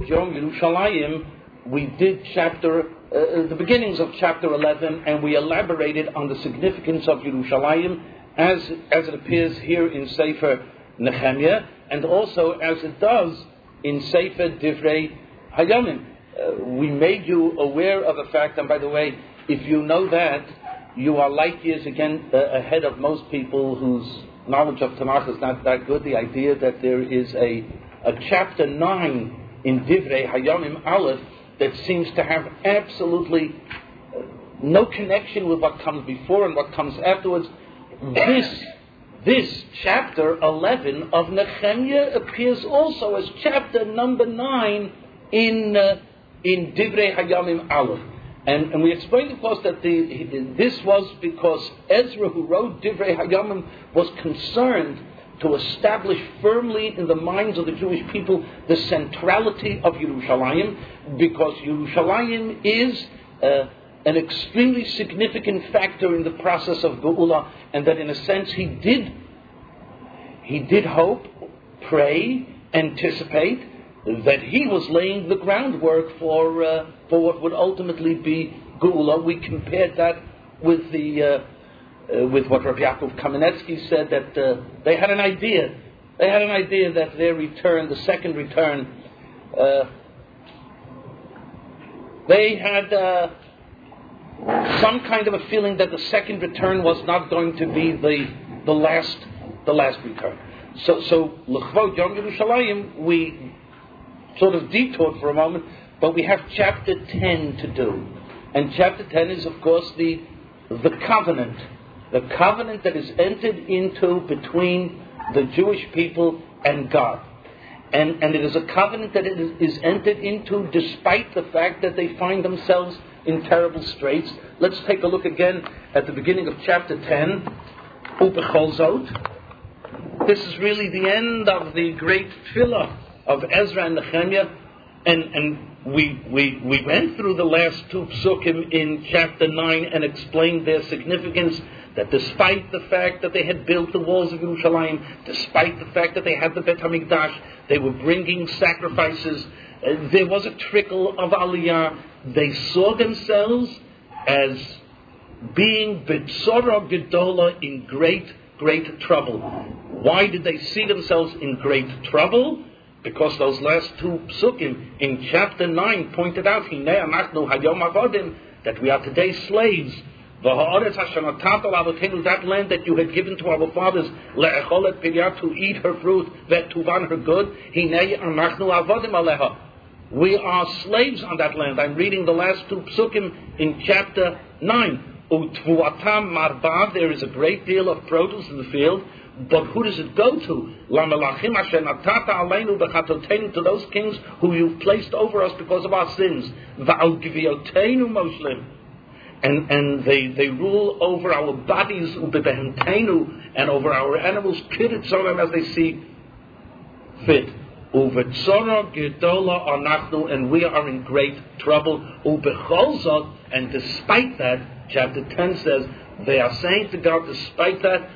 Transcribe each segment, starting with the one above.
L'chvod Yom Yerushalayim, we did the beginnings of chapter 11, and we elaborated on the significance of Yerushalayim as it appears here in Sefer Nehemiah, and also as it does in Sefer Divrei Hayamim. We made you aware of the fact, and by the way, if you know that, you are light years again ahead of most people whose knowledge of Tanakh is not that good. The idea that there is a chapter 9 in Divrei Hayamim Aleph that seems to have absolutely no connection with what comes before and what comes afterwards. This chapter 11 of Nehemiah appears also as chapter number 9 in Divrei Hayamim Aleph. And we explained, of course, that this was because Ezra, who wrote Divrei Hayamim, was concerned to establish firmly in the minds of the Jewish people the centrality of Yerushalayim, because Yerushalayim is an extremely significant factor in the process of Geula, and that in a sense he did hope, pray, anticipate that he was laying the groundwork for what would ultimately be Geula. We compared that with with what Rabbi Yaakov Kamenetsky said, that they had an idea. They had an idea that their return, the second return, they had some kind of a feeling that the second return was not going to be the last return. So L'chvod Yom Yerushalayim, we sort of detoured for a moment, but we have chapter 10 to do. And chapter 10 is, of course, the covenant. The covenant that is entered into between the Jewish people and God. And it is a covenant that is entered into despite the fact that they find themselves in terrible straits. Let's take a look again at the beginning of chapter 10. Ubechol Zot. This is really the end of the great tefillah of Ezra and Nehemiah. And we went through the last two psukim in chapter 9 and explained their significance, that despite the fact that they had built the walls of Yerushalayim, despite the fact that they had the Bet HaMikdash, they were bringing sacrifices, there was a trickle of aliyah. They saw themselves as being B'tzora Gedola, in great trouble. Why did they see themselves in great trouble? Because those last two psukim in chapter 9 pointed out, Hinei Anachnu Hayom Avodim, that we are today slaves. That land that you had given to our fathers, le'echolet piryat, to eat her fruit, ve'tuvan her good, hinei anachnu avodim aleha. We are slaves on that land. I'm reading the last two psukim in chapter 9. Utvuatam marba, there is a great deal of produce in the field, but who does it go to? Lamelachim asher natata aleinu b'chatoteinu, to those kings who you've placed over us because of our sins. Va'al gvioteinu moshlim. And they rule over our bodies, and over our animals, as they see fit. And we are in great trouble. And despite that, chapter 10 says, they are saying to God, despite that,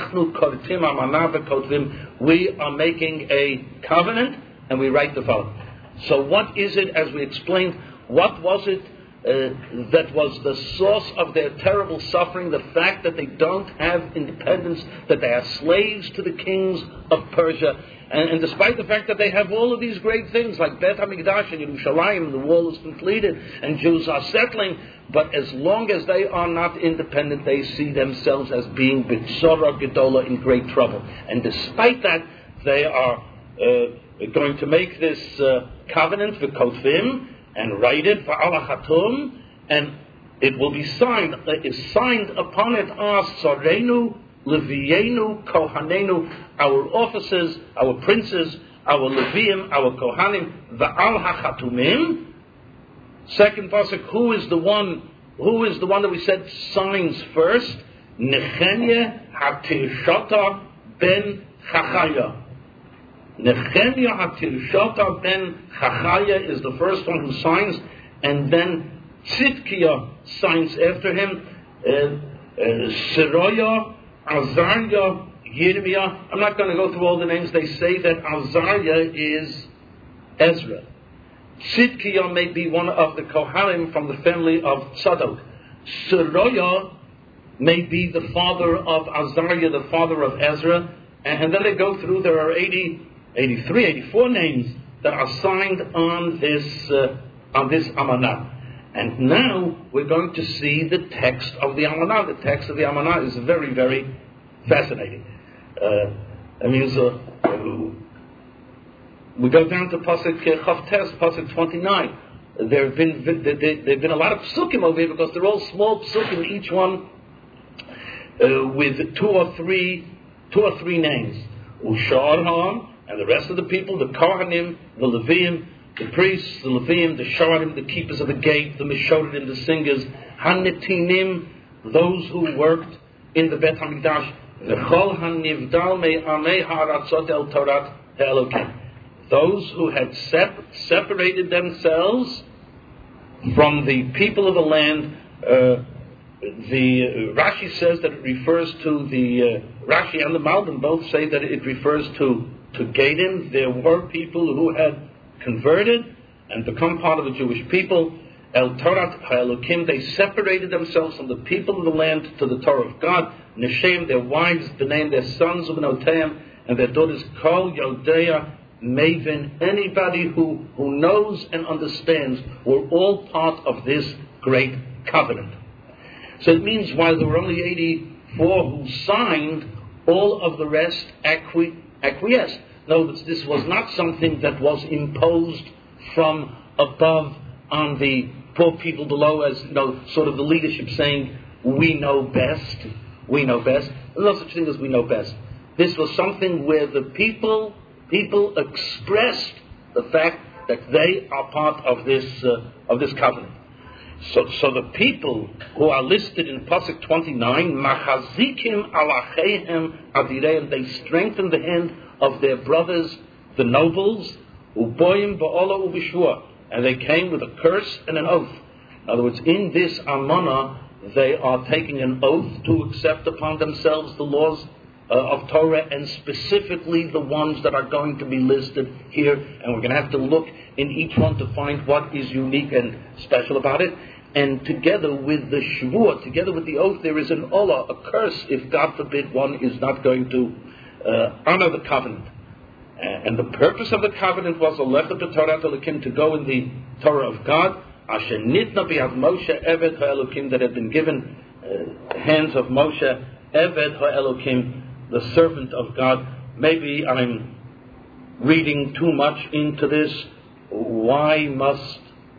we are making a covenant, and we write the following. So what is it, as we explained, what was it that was the source of their terrible suffering? The fact that they don't have independence, that they are slaves to the kings of Persia, and despite the fact that they have all of these great things like Bet HaMikdash and Yerushalayim, the wall is completed and Jews are settling, but as long as they are not independent, they see themselves as being B'tzora Gedola, in great trouble. And despite that, they are going to make this covenant for Kotvim, and write it for Alachatum, and it will be signed. It is signed upon it are Sarenu, Levienu, Kohanenu, our officers, our princes, our Leviim, our Kohanim, the Al Hachatumim. Second pasuk, who is the one that we said signs first? Nehemiah HaTirshata ben Chachaya. Nehemiah HaTirshata ben Chachaya is the first one who signs, and then Tzidkiah signs after him, Seroya, Azariah, Yirmiyah. I'm not going to go through all the names. They say that Azariah is Ezra. Tzidkiah may be one of the Kohanim from the family of Tzadok. Seroya may be the father of Azariah, the father of Ezra. And then they go through, there are 83, 84 names that are signed on this Amanah. And now we're going to see the text of the Amanah. The text of the Amanah is very, very fascinating. We go down to Pasuk Chavtes, Pasuk 29. There have been a lot of psukim over here because they're all small psukim, each one with two or three names. Usharham, and the rest of the people, the Kohanim, the Leviim, the priests, the Leviim, the Shorim, the keepers of the gate, the Meshorim, the singers, Hanetinim, those who worked in the Bet HaMikdash, V'chol hanivdal me'amei ha'aratzot el Torat ha'elokim. Those who had separated themselves from the people of the land. The Rashi says that it refers to the Rashi and the Malbim both say that it refers to Gadim. There were people who had converted and become part of the Jewish people. El Torat ha'elokim, they separated themselves from the people of the land to the Torah of God. Neshem, their wives, the name their sons of Benoteim and their daughters. Kol Yodea Maven, anybody who knows and understands, were all part of this great covenant. So it means while there were only 84 who signed, all of the rest acquiesced. No, this was not something that was imposed from above on the poor people below, as sort of the leadership saying, we know best. There's no such thing as we know best. This was something where the people expressed the fact that they are part of this covenant. So the people who are listed in Pasuk 29, Machazikim alacheihem adireim, they strengthen the hand of their brothers, the nobles, uboyim ba'ola ubishvua, and they came with a curse and an oath. In other words, in this Amanah, they are taking an oath to accept upon themselves the laws of Torah, and specifically the ones that are going to be listed here. And we're going to have to look in each one to find what is unique and special about it. And together with the Shavua, together with the oath, there is an olah, a curse, if God forbid one is not going to honor the covenant. And the purpose of the covenant was Alecha b'Torah Elokim, to go in the Torah of God, Asher nitna b'yad Moshe Eved ha'Elokim, that had been given hands of Moshe Eved ha'Elokim, the servant of God. Maybe I'm reading too much into this. Why must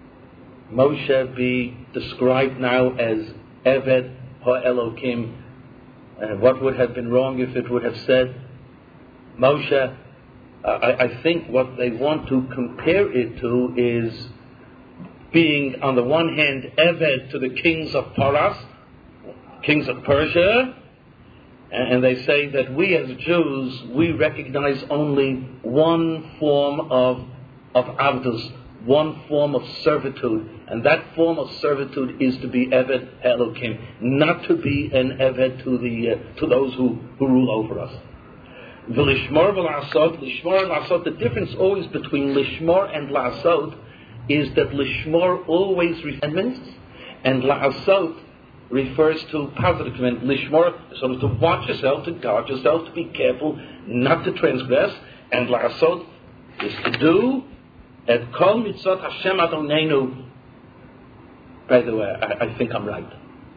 Moshe be described now as Eved ha'Elokim? And what would have been wrong if it would have said Moshe? I think what they want to compare it to is being, on the one hand, Eved to the kings of Paras, kings of Persia, and they say that we as Jews, we recognize only one form of Avdus, one form of servitude, and that form of servitude is to be Eved Elokim, not to be an Eved to those who rule over us. The Lishmor v'La'asot, Lishmor and La'asot, the difference always between Lishmor and La'asot is that Lishmor always refers, and La'asot refers to positive command. Lishmor, so to watch yourself, to guard yourself, to be careful, not to transgress, and La'asot is to do et kol mitzvot Hashem Adonenu. By the way, I think I'm right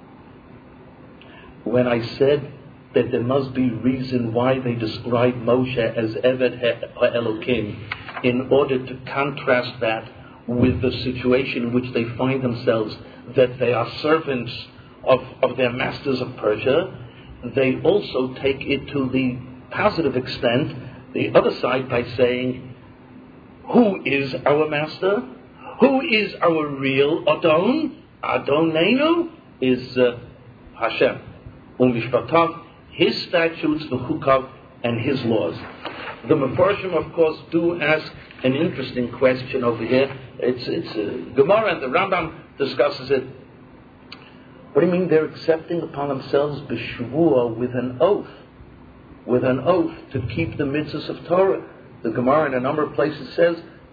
when I said that there must be reason why they describe Moshe as Eved HaElokim, in order to contrast that with the situation in which they find themselves, that they are servants of their masters of Persia. They also take it to the positive extent, the other side, by saying, who is our master? Who is our real Adon? Adonenu is Hashem. Umishpatav, his statutes, the Hukav, and his laws. The Mefarshim, of course, do ask an interesting question over here. It's Gemara, and the Rambam discusses it. What do you mean they're accepting upon themselves b'shvua with an oath? With an oath to keep the mitzvahs of Torah. The Gemara in a number of places says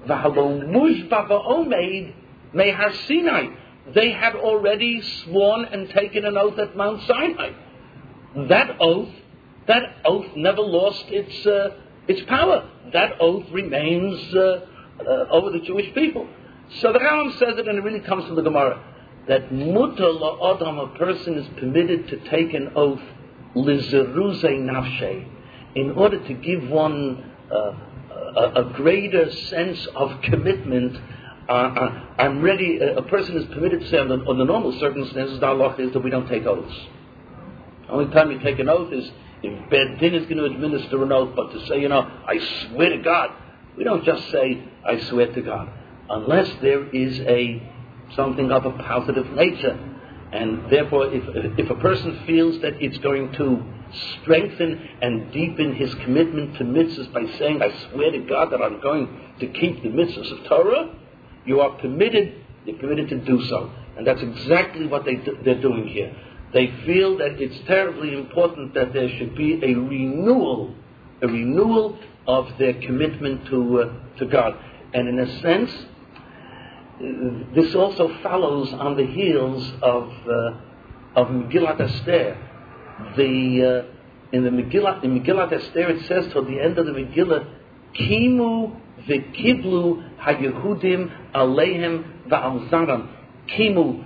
V'halo mushba v'omeid mehar Sinai. They had already sworn and taken an oath at Mount Sinai. That oath never lost its power. That oath remains over the Jewish people. So the Rambam says it, and it really comes from the Gemara, that mutar la'adam, a person is permitted to take an oath, lizeruze nafshe, in order to give one a greater sense of commitment. I'm ready. A person is permitted to say, under normal circumstances, the halacha is that we don't take oaths. The only time you take an oath is if Beit Din is going to administer an oath, but to say, I swear to God, we don't just say, I swear to God, unless there is something of a positive nature. And therefore, if a person feels that it's going to strengthen and deepen his commitment to mitzvahs by saying, I swear to God that I'm going to keep the mitzvahs of Torah, you're permitted to do so. And that's exactly what they're doing here. They feel that it's terribly important that there should be a renewal of their commitment to God. And in a sense, this also follows on the heels of Megillat Esther. In Megillat Esther it says toward the end of the Megillah, Kimu v'kiblu haYehudim aleihem va'alzaram. Kimu,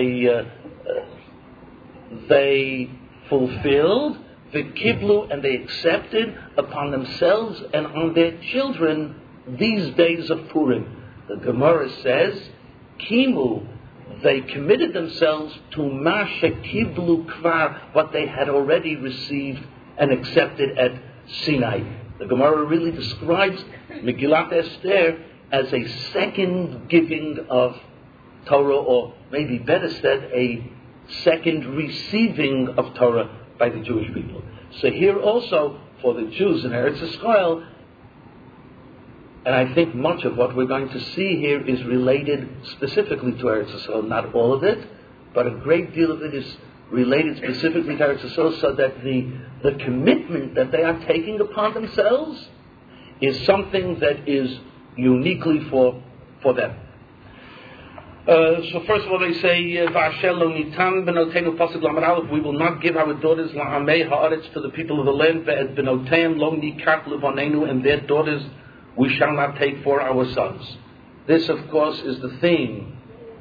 they fulfilled, v'kiblu, and they accepted upon themselves and on their children these days of Purim. The Gemara says, Kimu, they committed themselves to ma shekiblu kvar, what they had already received and accepted at Sinai. The Gemara really describes Megillat Esther as a second giving of Torah, or maybe better said, a second receiving of Torah by the Jewish people. So here also, for the Jews in Eretz Yisrael, and I think much of what we're going to see here is related specifically to Eretz Yisrael. Not all of it, but a great deal of it is related specifically to Eretz Yisrael, so that the commitment that they are taking upon themselves is something that is uniquely for them. So first of all, they say, "Va'ashel lo nitan benotenu pasuk lamed aleph." We will not give our daughters la'amei haaretz, to the people of the land. Ve'et benoteim lo nikach levanenu, and their daughters we shall not take for our sons. This, of course, is the theme.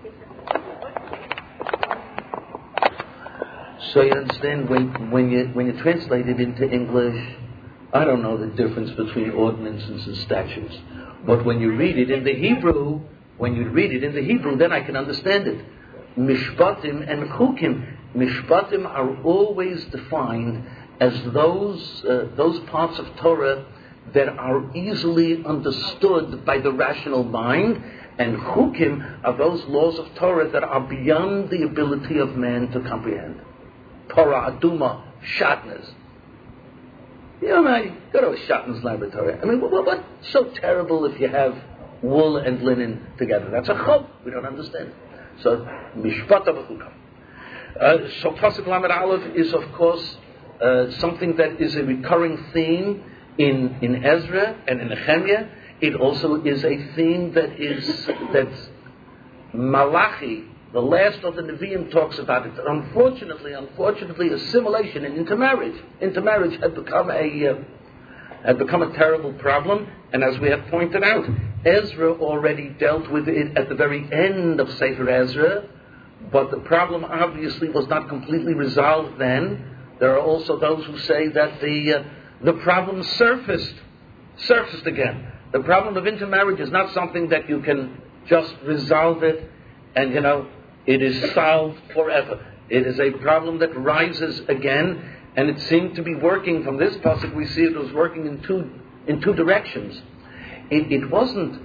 So you understand, when you translate it into English, I don't know the difference between ordinances and statutes. But when you read it in the Hebrew, then I can understand it. Mishpatim and chukim. Mishpatim are always defined as those parts of Torah that are easily understood by the rational mind, and chukim are those laws of Torah that are beyond the ability of man to comprehend. Torah Aduma, Shatnez. Go to a Shatnez laboratory. I mean, what's so terrible if you have wool and linen together? That's a chok. We don't understand it. So, Mishpat Avachukam. So, Pasuk Lamed Aleph is, of course, something that is a recurring theme in Ezra and in Nehemiah. It also is a theme that's Malachi, the last of the Nevi'im, talks about it. Unfortunately, assimilation and intermarriage had become a terrible problem. And as we have pointed out, Ezra already dealt with it at the very end of Sefer Ezra, but the problem obviously was not completely resolved then. There are also those who say that the problem surfaced again. The problem of intermarriage is not something that you can just resolve it and, it is solved forever. It is a problem that rises again, and it seemed to be working. From this pasuk we see it was working in two directions. It wasn't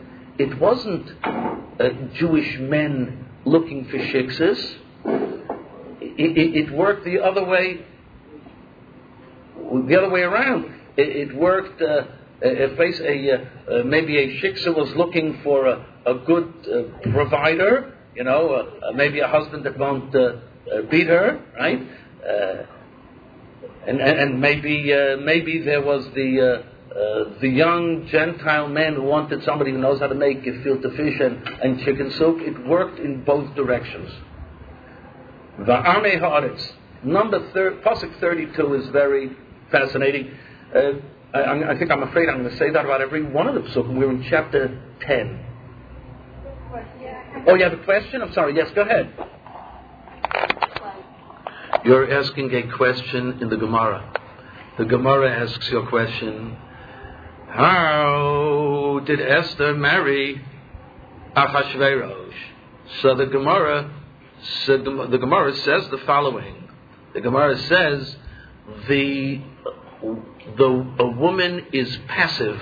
Jewish men looking for shiksas. It worked the other way around. It worked. Maybe a shiksa was looking for a good provider. Maybe a husband that won't beat her, right? And maybe there was the the young Gentile man who wanted somebody who knows how to make gefilte fish and chicken soup. It worked in both directions. Va'amei ha'aretz. Pasuk 32 is very fascinating. I'm afraid I'm going to say that about every one of the psukim. We're in chapter 10. Oh, you have a question? I'm sorry. Yes, go ahead. You're asking a question in the Gemara. The Gemara asks your question, how did Esther marry Achashverosh? So the Gemara says the following. The Gemara says a woman is passive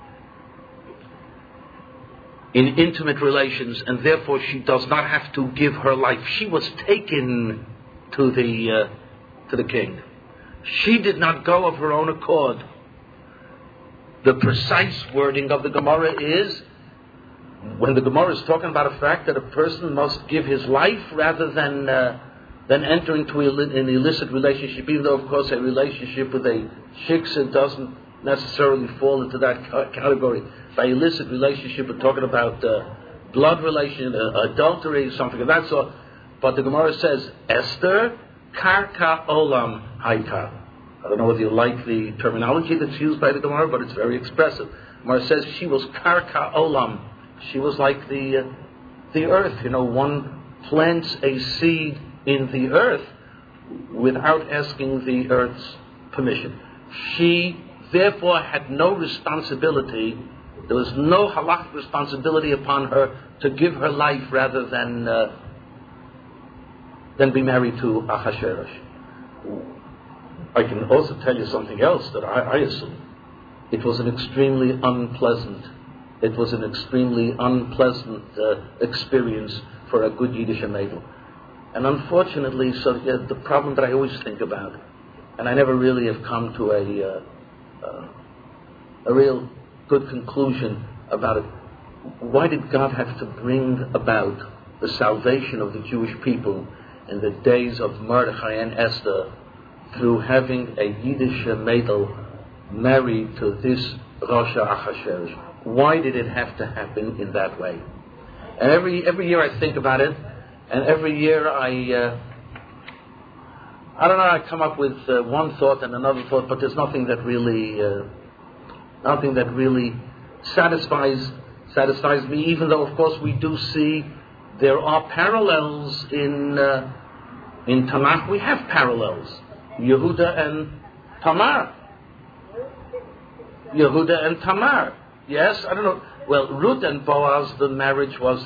in intimate relations, and therefore she does not have to give her life. She was taken to the king. She did not go of her own accord. The precise wording of the Gemara is, when the Gemara is talking about a fact that a person must give his life rather than enter into an illicit relationship, even though, of course, a relationship with a shiksa doesn't necessarily fall into that category. By illicit relationship, we're talking about blood relation, adultery, something of that sort. But the Gemara says, Esther, karka olam haita. I don't know whether you like the terminology that's used by the Gemara, but it's very expressive. The Gemara says she was karka olam. She was like the earth. One plants a seed in the earth without asking the earth's permission. She therefore had no responsibility. There was no halakhic responsibility upon her to give her life rather than be married to Achashverosh. I can also tell you something else that I assume. It was an extremely unpleasant experience for a good Yiddish maiden. And unfortunately, the problem that I always think about, and I never really have come to a real good conclusion about it. Why did God have to bring about the salvation of the Jewish people in the days of Mordechai and Esther through having a Yiddish maidel married to this Rosh Achashverosh? Why did it have to happen in that way? And every year I think about it, and every year I come up with one thought and another thought, but there's nothing that really satisfies me. Even though, of course, we do see there are parallels in Tanakh. We have parallels. Yehuda and Tamar. Yes, I don't know. Well, Ruth and Boaz, the marriage was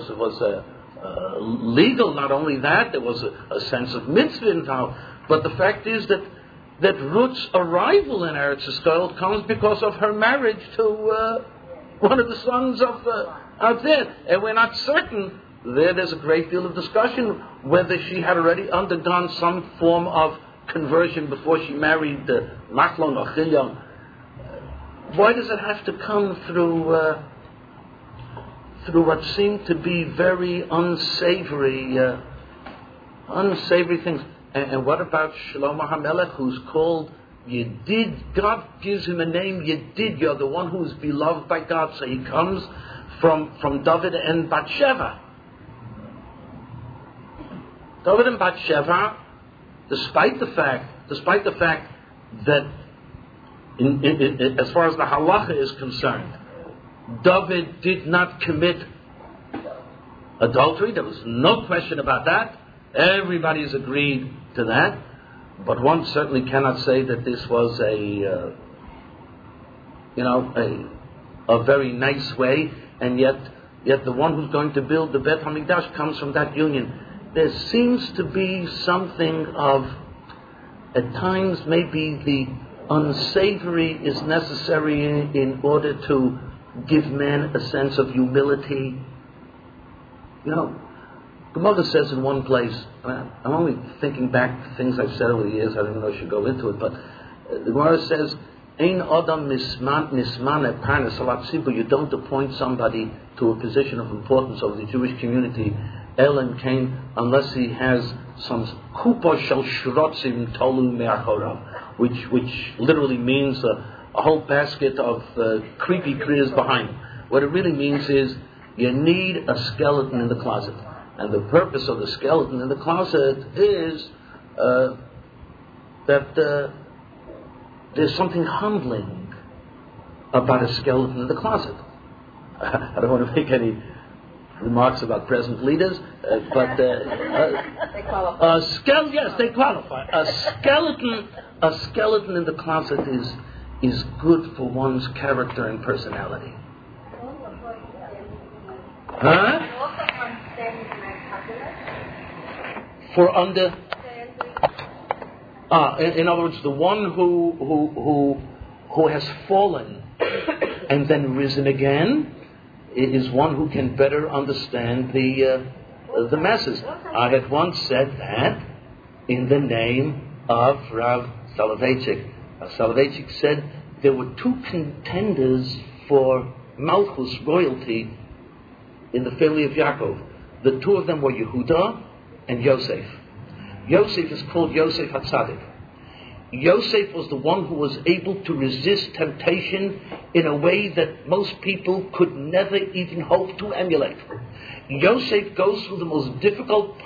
legal. Not only that, there was a sense of mitzvah involved. But the fact is that Ruth's arrival in Eretz Yisrael comes because of her marriage to one of the sons of Adad. And we're not certain. There's a great deal of discussion whether she had already undergone some form of conversion before she married Machlon or Chilyon. Why does it have to come through what seem to be very unsavory things? And what about Shlomo HaMelech, who's called Yedid? God gives him a name, Yedid. You're the one who is beloved by God. So he comes from David and Bathsheba. David and Bathsheba, despite the fact that as far as the halacha is concerned, David did not commit adultery. There was no question about that. Everybody's agreed to that. But one certainly cannot say that this was a very nice way, and yet the one who's going to build the Beit HaMikdash comes from that union. There seems to be something of, at times, maybe the unsavory is necessary in order to give man a sense of humility. The mother says in one place, I'm only thinking back to things I've said over the years, I don't even know if I should go into it, but the Gemara says, Ein Adam Nismane Parnas Alat Tzibur, you don't appoint somebody to a position of importance over the Jewish community, Elam Kain, unless he has some Kupa Shel Shrotzim Tolu Me'achorav, which literally means a whole basket of creepy critters behind. What it really means is you need a skeleton in the closet. And the purpose of the skeleton in the closet is that there's something humbling about a skeleton in the closet. I don't want to make any remarks about present leaders, but they qualify. Yes, they qualify. A skeleton in the closet is good for one's character and personality. Huh? For under. In other words, the one who has fallen and then risen again is one who can better understand the masses. I had once said that in the name of Rav Soloveitchik. Rav Soloveitchik said there were two contenders for Malchus royalty in the family of Yaakov. The two of them were Yehuda and Yosef. Yosef is called Yosef HaTzadik. Yosef was the one who was able to resist temptation in a way that most people could never even hope to emulate. Yosef goes through the most difficult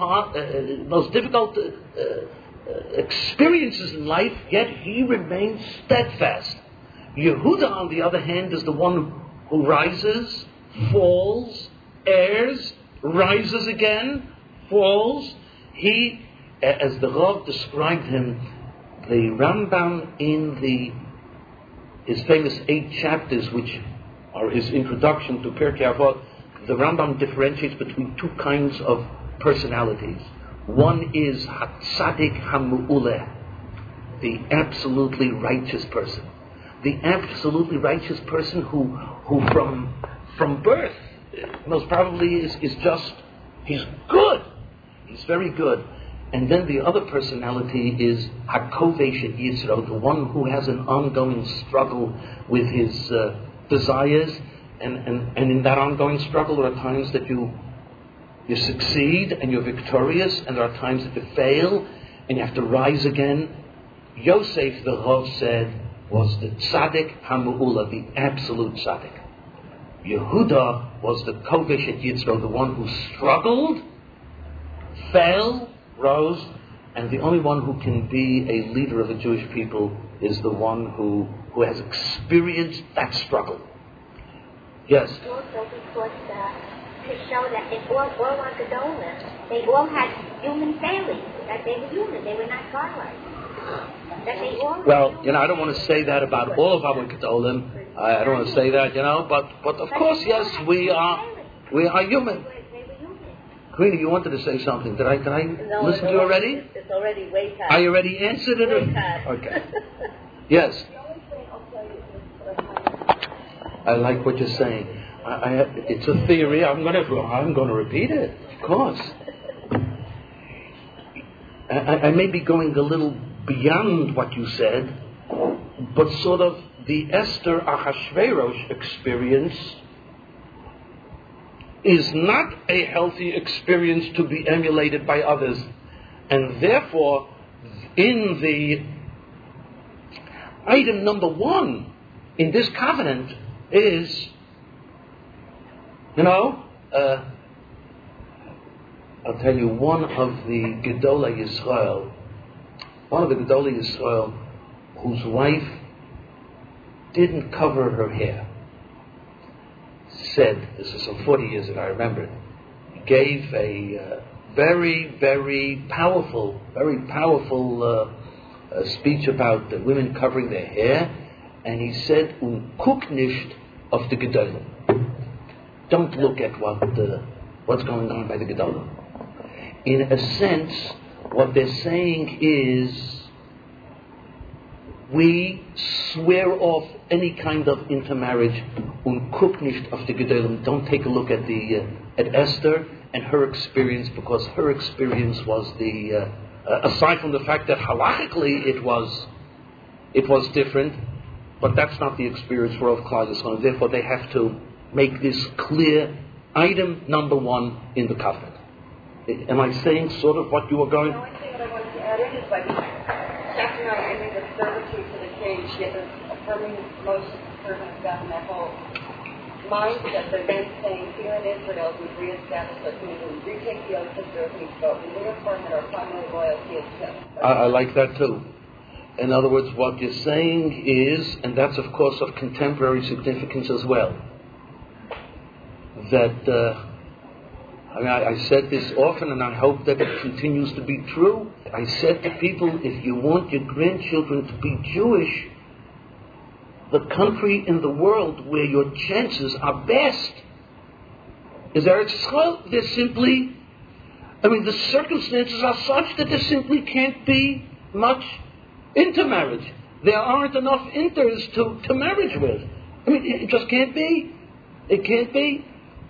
experiences in life, yet he remains steadfast. Yehuda, on the other hand, is the one who rises, falls, errs, rises again, falls. He, as the Rav described him, the Rambam in his famous 8 chapters, which are his introduction to Pirkei Avot, the Rambam differentiates between 2 kinds of personalities. One is Hatzadik HaMu'uleh, the absolutely righteous person. The absolutely righteous person who from birth most probably is just, he's good. He's very good. And then the other personality is HaKovesh Yisro, the one who has an ongoing struggle with his desires. And in that ongoing struggle, there are times that you succeed and you're victorious, and there are times that you fail and you have to rise again. Yosef, the Rav said, was the Tzaddik HaMu'ula, the absolute Tzaddik. Yehuda was the Kovesh Yitzro, the one who struggled, fell, rose, and the only one who can be a leader of the Jewish people is the one who has experienced that struggle. Yes? Also because to show that they all are Gedolim, they all had human failings, that they were human, they were not godlike. That they all well, I don't want to say that about all of our Gedolim. I don't want to say that, but of course, yes, we are human. Queenie, you wanted to say something. Did I No, listen to you already? It's already way past. I already answered it? Way past. Okay. Yes. I like what you're saying. It's a theory. I'm going to repeat it. Of course. I may be going a little beyond what you said, but sort of the Esther Ahasuerus experience is not a healthy experience to be emulated by others. And therefore, in the item number 1 in this covenant is, I'll tell you, one of the Gedolei Yisrael, whose wife didn't cover her hair, said, this is some 40 years ago, I remember it, gave a very, very powerful speech about women covering their hair, and he said, guck nicht auf die Gedolim. Don't look at what's going on by the Gedolim. In a sense, what they're saying is, we swear off any kind of intermarriage, guck nicht auf die Gedolim. Don't take a look at Esther and her experience, because her experience was aside from the fact that halachically it was different, but that's not the experience for Rav Klal Yisrael, and therefore they have to make this clear item number 1 in the covenant. Am I saying sort of what you were going? The only thing that I wanted to add in is by chapter 9, ending the servitude to the cage, yet a confirming Moshe's servant of God in that whole mindset. They're then saying, here in Israel, we've reestablished our community. We retake the oath of service, but we reaffirm that our primary loyalty is to Him. I like that too. In other words, what you're saying is, and that's of course of contemporary significance as well, that I said this often, and I hope that it continues to be true. I said to people, if you want your grandchildren to be Jewish, the country in the world where your chances are best is Eretz Yisrael. There's simply, the circumstances are such that there simply can't be much intermarriage. There aren't enough inters to marriage with. It just can't be. It can't be.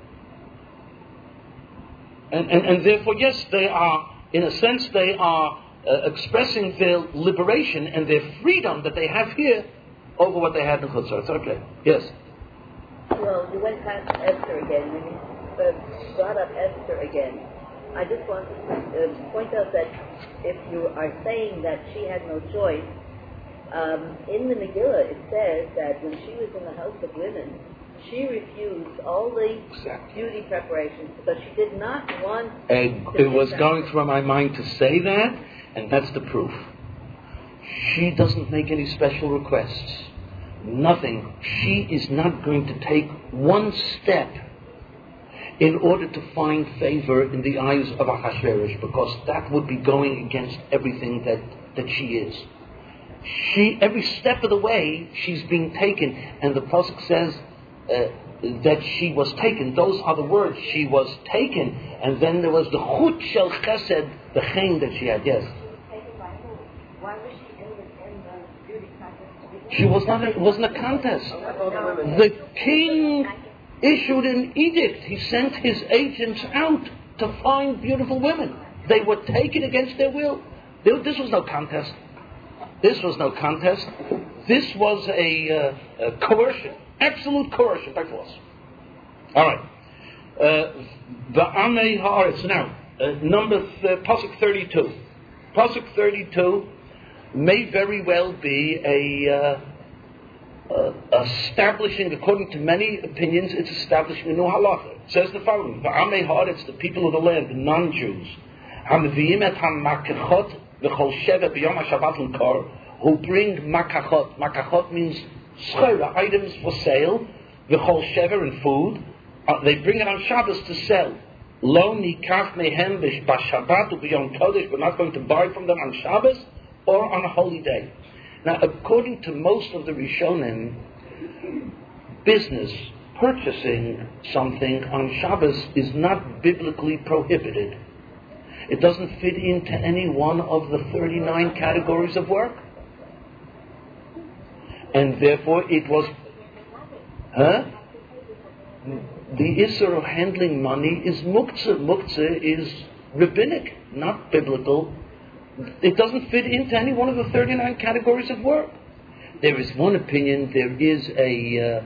And therefore, yes, they are, in a sense, they are expressing their liberation and their freedom that they have here over what they had in Chutz La'aretz. Okay, yes? Well, you went past Esther again, and you brought up Esther again. I just want to point out that if you are saying that she had no choice, in the Megillah it says that when she was in the house of women, she refused all the beauty preparations because she did not want it was going through my mind to say that, and that's the proof. She doesn't make any special requests. Nothing. She is not going to take one step in order to find favor in the eyes of Ahasuerus, because that would be going against everything that she is. Every step of the way, she's being taken, and the Pasuk says that she was taken. Those are the words, she was taken, and then there was the chut shel chesed, the chen that she had, yes. Why was she in the beauty contest? She was not. It wasn't a contest. The king issued an edict. He sent his agents out to find beautiful women. They were taken against their will. This was no contest. This was no contest. This was a coercion, absolute coercion by force. All right. The Amei Haaretz. Now, Pasuk 32. Pasuk 32 may very well be establishing, according to many opinions, it's establishing a new halacha. It says the following: V'amei haaretz, the people of the land, the non-Jews, hamviim et hamakachot v'chol sheva b'yom haShabbat l'kar, who bring makachot. Makachot means schora, items for sale, v'chol sheva, and food. They bring it on Shabbos to sell. Lo nikach mehem b'Shabbat u'b'yom kodesh. We're not going to buy from them on Shabbos or on a holy day. Now, according to most of the Rishonim, business, purchasing something on Shabbos is not biblically prohibited. It doesn't fit into any one of the 39 categories of work. And therefore it was... The issur of handling money is muktzah. Muktzah is rabbinic, not biblical. It doesn't fit into any one of the 39 categories of work. There is one opinion. There is a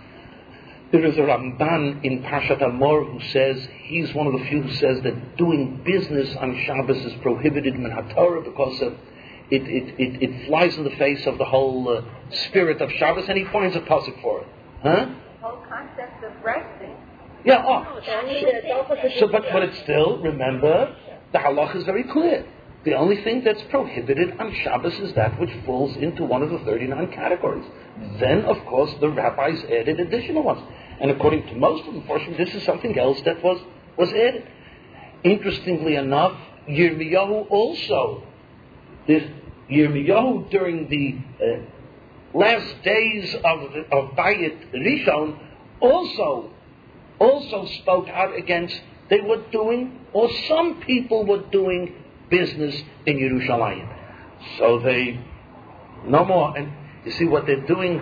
Ramban in Parshat Amor who says, he's one of the few who says that doing business on Shabbos is prohibited min haTorah because it flies in the face of the whole spirit of Shabbos, and he finds a pasuk for it. The whole concept of resting. Yeah. But it's still, remember, the halach is very clear. The only thing that's prohibited on Shabbos is that which falls into one of the 39 categories. Then, of course, the rabbis added additional ones. And according to most of them, unfortunately, this is something else that was added. Interestingly enough, Yirmiyahu also, Yirmiyahu during the last days of Bayit Rishon also spoke out against, they were doing, or some people were doing, business in Yerushalayim. So they, no more. And you see what they're doing,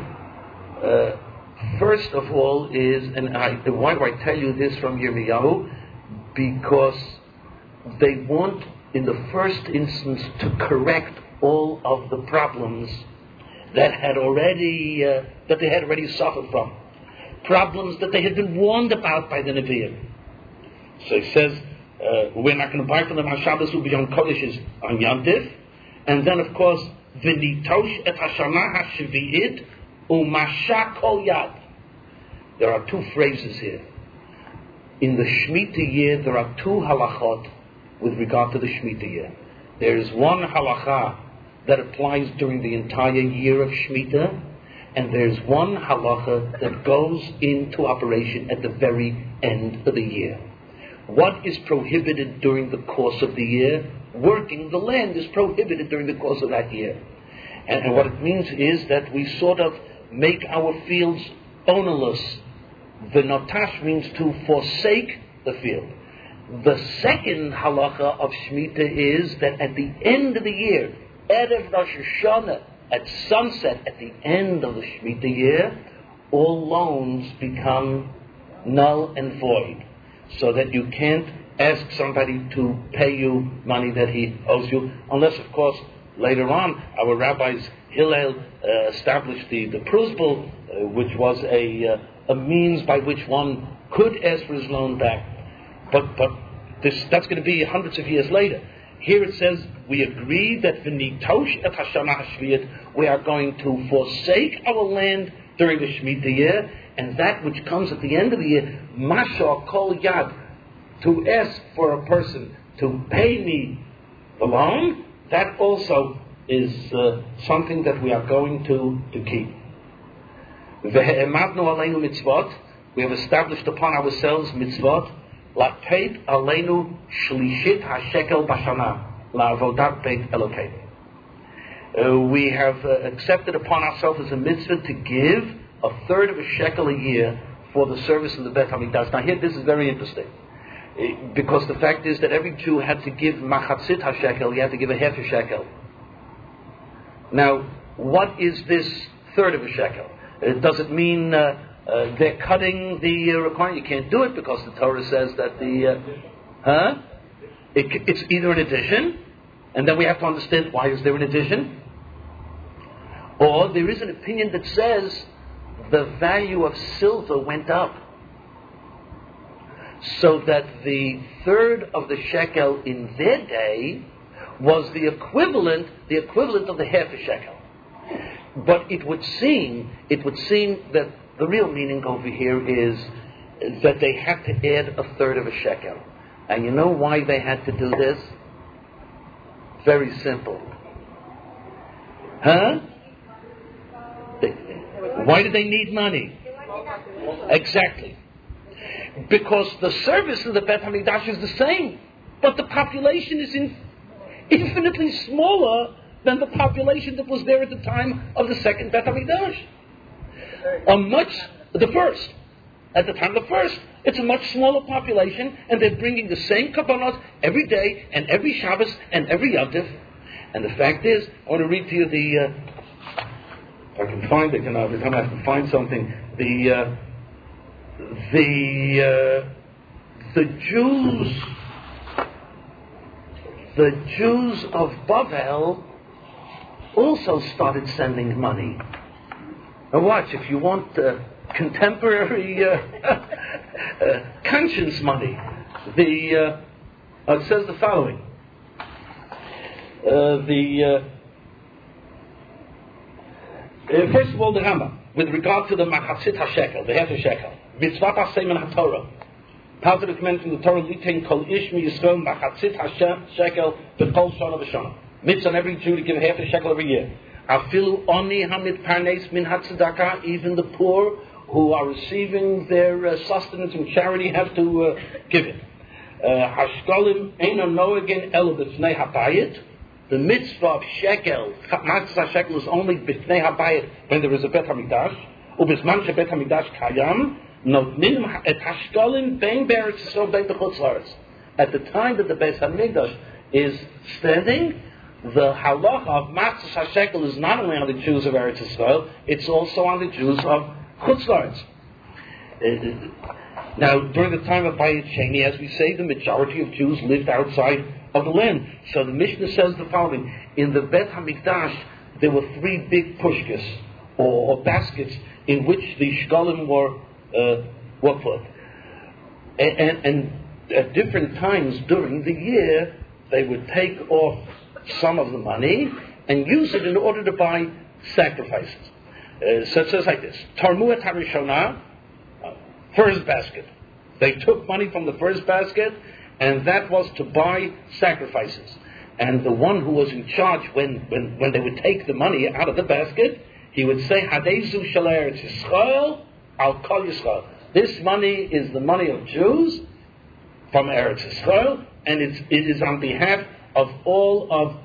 first of all is, and why do I tell you this from Yirmiyahu? Because they want, in the first instance, to correct all of the problems that they had already suffered from. Problems that they had been warned about by the Nevi'im. So he says, we're not going to buy from them on Shabbos, will be on Kodesh on Yom Tif. And then, of course, V'nitosh et Hashana HaShevi'it Umasha kol yad. There are two phrases here. In the Shemitah year, there are two halachot with regard to the Shemitah year. There is one halacha that applies during the entire year of Shemitah, and there's one halacha that goes into operation at the very end of the year. What is prohibited during the course of the year? Working the land is prohibited during the course of that year. And what it means is that we sort of make our fields ownerless. The notash means to forsake the field. The second halacha of Shemitah is that at the end of the year, Erev Rosh Hashanah, at sunset, at the end of the Shemitah year, all loans become null and void, so that you can't ask somebody to pay you money that he owes you, unless, of course, later on, our rabbis Hillel established the prusbul, which was a means by which one could ask for his loan back. But that's going to be hundreds of years later. Here it says, we agree that v'nitosh et hashana hashviyat, we are going to forsake our land during the Shemitah year, and that which comes at the end of the year, masha kol yad, to ask for a person to pay me the loan, that also is something that we are going to keep. Ve'emadnu aleinu mitzvot, we have established upon ourselves mitzvot, la'peit aleinu shlishit hashekel bashana, la'avodat beit Elokeinu. We have accepted upon ourselves as a mitzvah to give a third of a shekel a year for the service of the Beit HaMikdash. Now here, this is very interesting, because the fact is that every Jew had to give machatzit hashekel, he had to give a half a shekel. Now, what is this third of a shekel? Does it mean they're cutting the requirement? You can't do it because the Torah says that it's either an addition, and then we have to understand why is there an addition, or there is an opinion that says the value of silver went up, so that the third of the shekel in their day was the equivalent of the half a shekel. But it would seem that the real meaning over here is that they had to add a third of a shekel. And you know why they had to do this? Very simple. Why did they need money? Exactly. Because the service of the Beit HaMikdash is the same, but the population is infinitely smaller than the population that was there at the time of the second Beit HaMikdash. The first. At the time of the first, it's a much smaller population, and they're bringing the same kabbalah every day, and every Shabbos, and every Yom Tov. And the fact is, I want to read to you if I can find it, and every time I have to find something, the Jews of Bavel also started sending money. Now watch, if you want contemporary conscience money, it says the following. First of all, the Rambam, with regard to the machatzit hashekel, the half a shekel, mitzvat hasemen haTorah, positive command from the Torah, litain kol ish mi Yisrael machatzit hashekel b'kol shana v'shana. Mitzvah on every Jew to give half a shekel every year. Afilu oni hamid parnes min hatzedakah, even the poor who are receiving their sustenance and charity have to give it. Hashkolim eino noegin elo b'fnei habayit. The mitzvah of shekel, matzah shekel, is only b'fnei habayit when there is a Beit HaMikdash. Ubisman she Beit HaMikdash kayam notnim et hashkolim bein be'eretz Yisrael bein b'chutz la'aretz. At the time that the Beit HaMikdash is standing, the halacha of matzah shekel is not only on the Jews of Eretz Yisrael, it's also on the Jews of chutz la'aretz. Now, during the time of Bayit Sheni, as we say, the majority of Jews lived outside of the land. So the Mishnah says the following: in the Beit HaMikdash, there were three big pushkas, or baskets, in which the shkolim were put. And at different times during the year, they would take off some of the money and use it in order to buy sacrifices. So it says like this: Tarmuat Harishona, first basket. They took money from the first basket, and that was to buy sacrifices. And the one who was in charge when they would take the money out of the basket, he would say, Hadezu shel Eretz Yisrael al kol Yisrael. This money is the money of Jews from Eretz Yisrael, and it is on behalf of all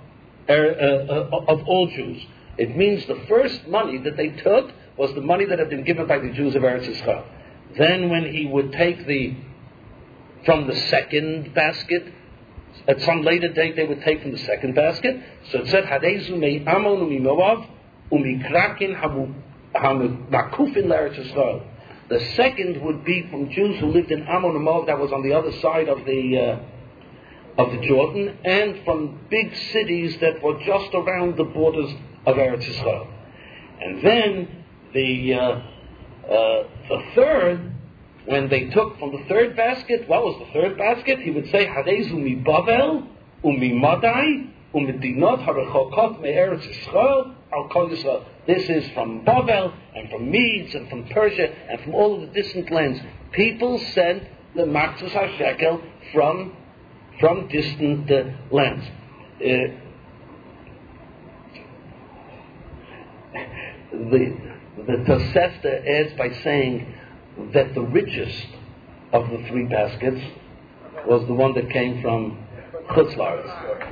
Jews. It means the first money that they took was the money that had been given by the Jews of Eretz Yisrael. Then when he would take from the second basket, at some later date they would take from the second basket. So it said, Hadezu me Amon umi Moav umi Krakin hamakufin l'Eretz Yisrael. The second would be from Jews who lived in Ammon and Moab, that was on the other side of the Jordan, and from big cities that were just around the borders of Eretz Yisrael. And then the third, when they took from the third basket, what was the third basket? He would say, Hadezu mi Bavel, umi Madai, umi Dinot harechokot me Eretz Yisrael, al kol Yisrael. This is from Bavel, and from Medes, and from Persia, and from all of the distant lands. People sent the Matzos HaShekel from distant lands. The Tosefta adds by saying that the richest of the three baskets was the one that came from Chutz La'aretz.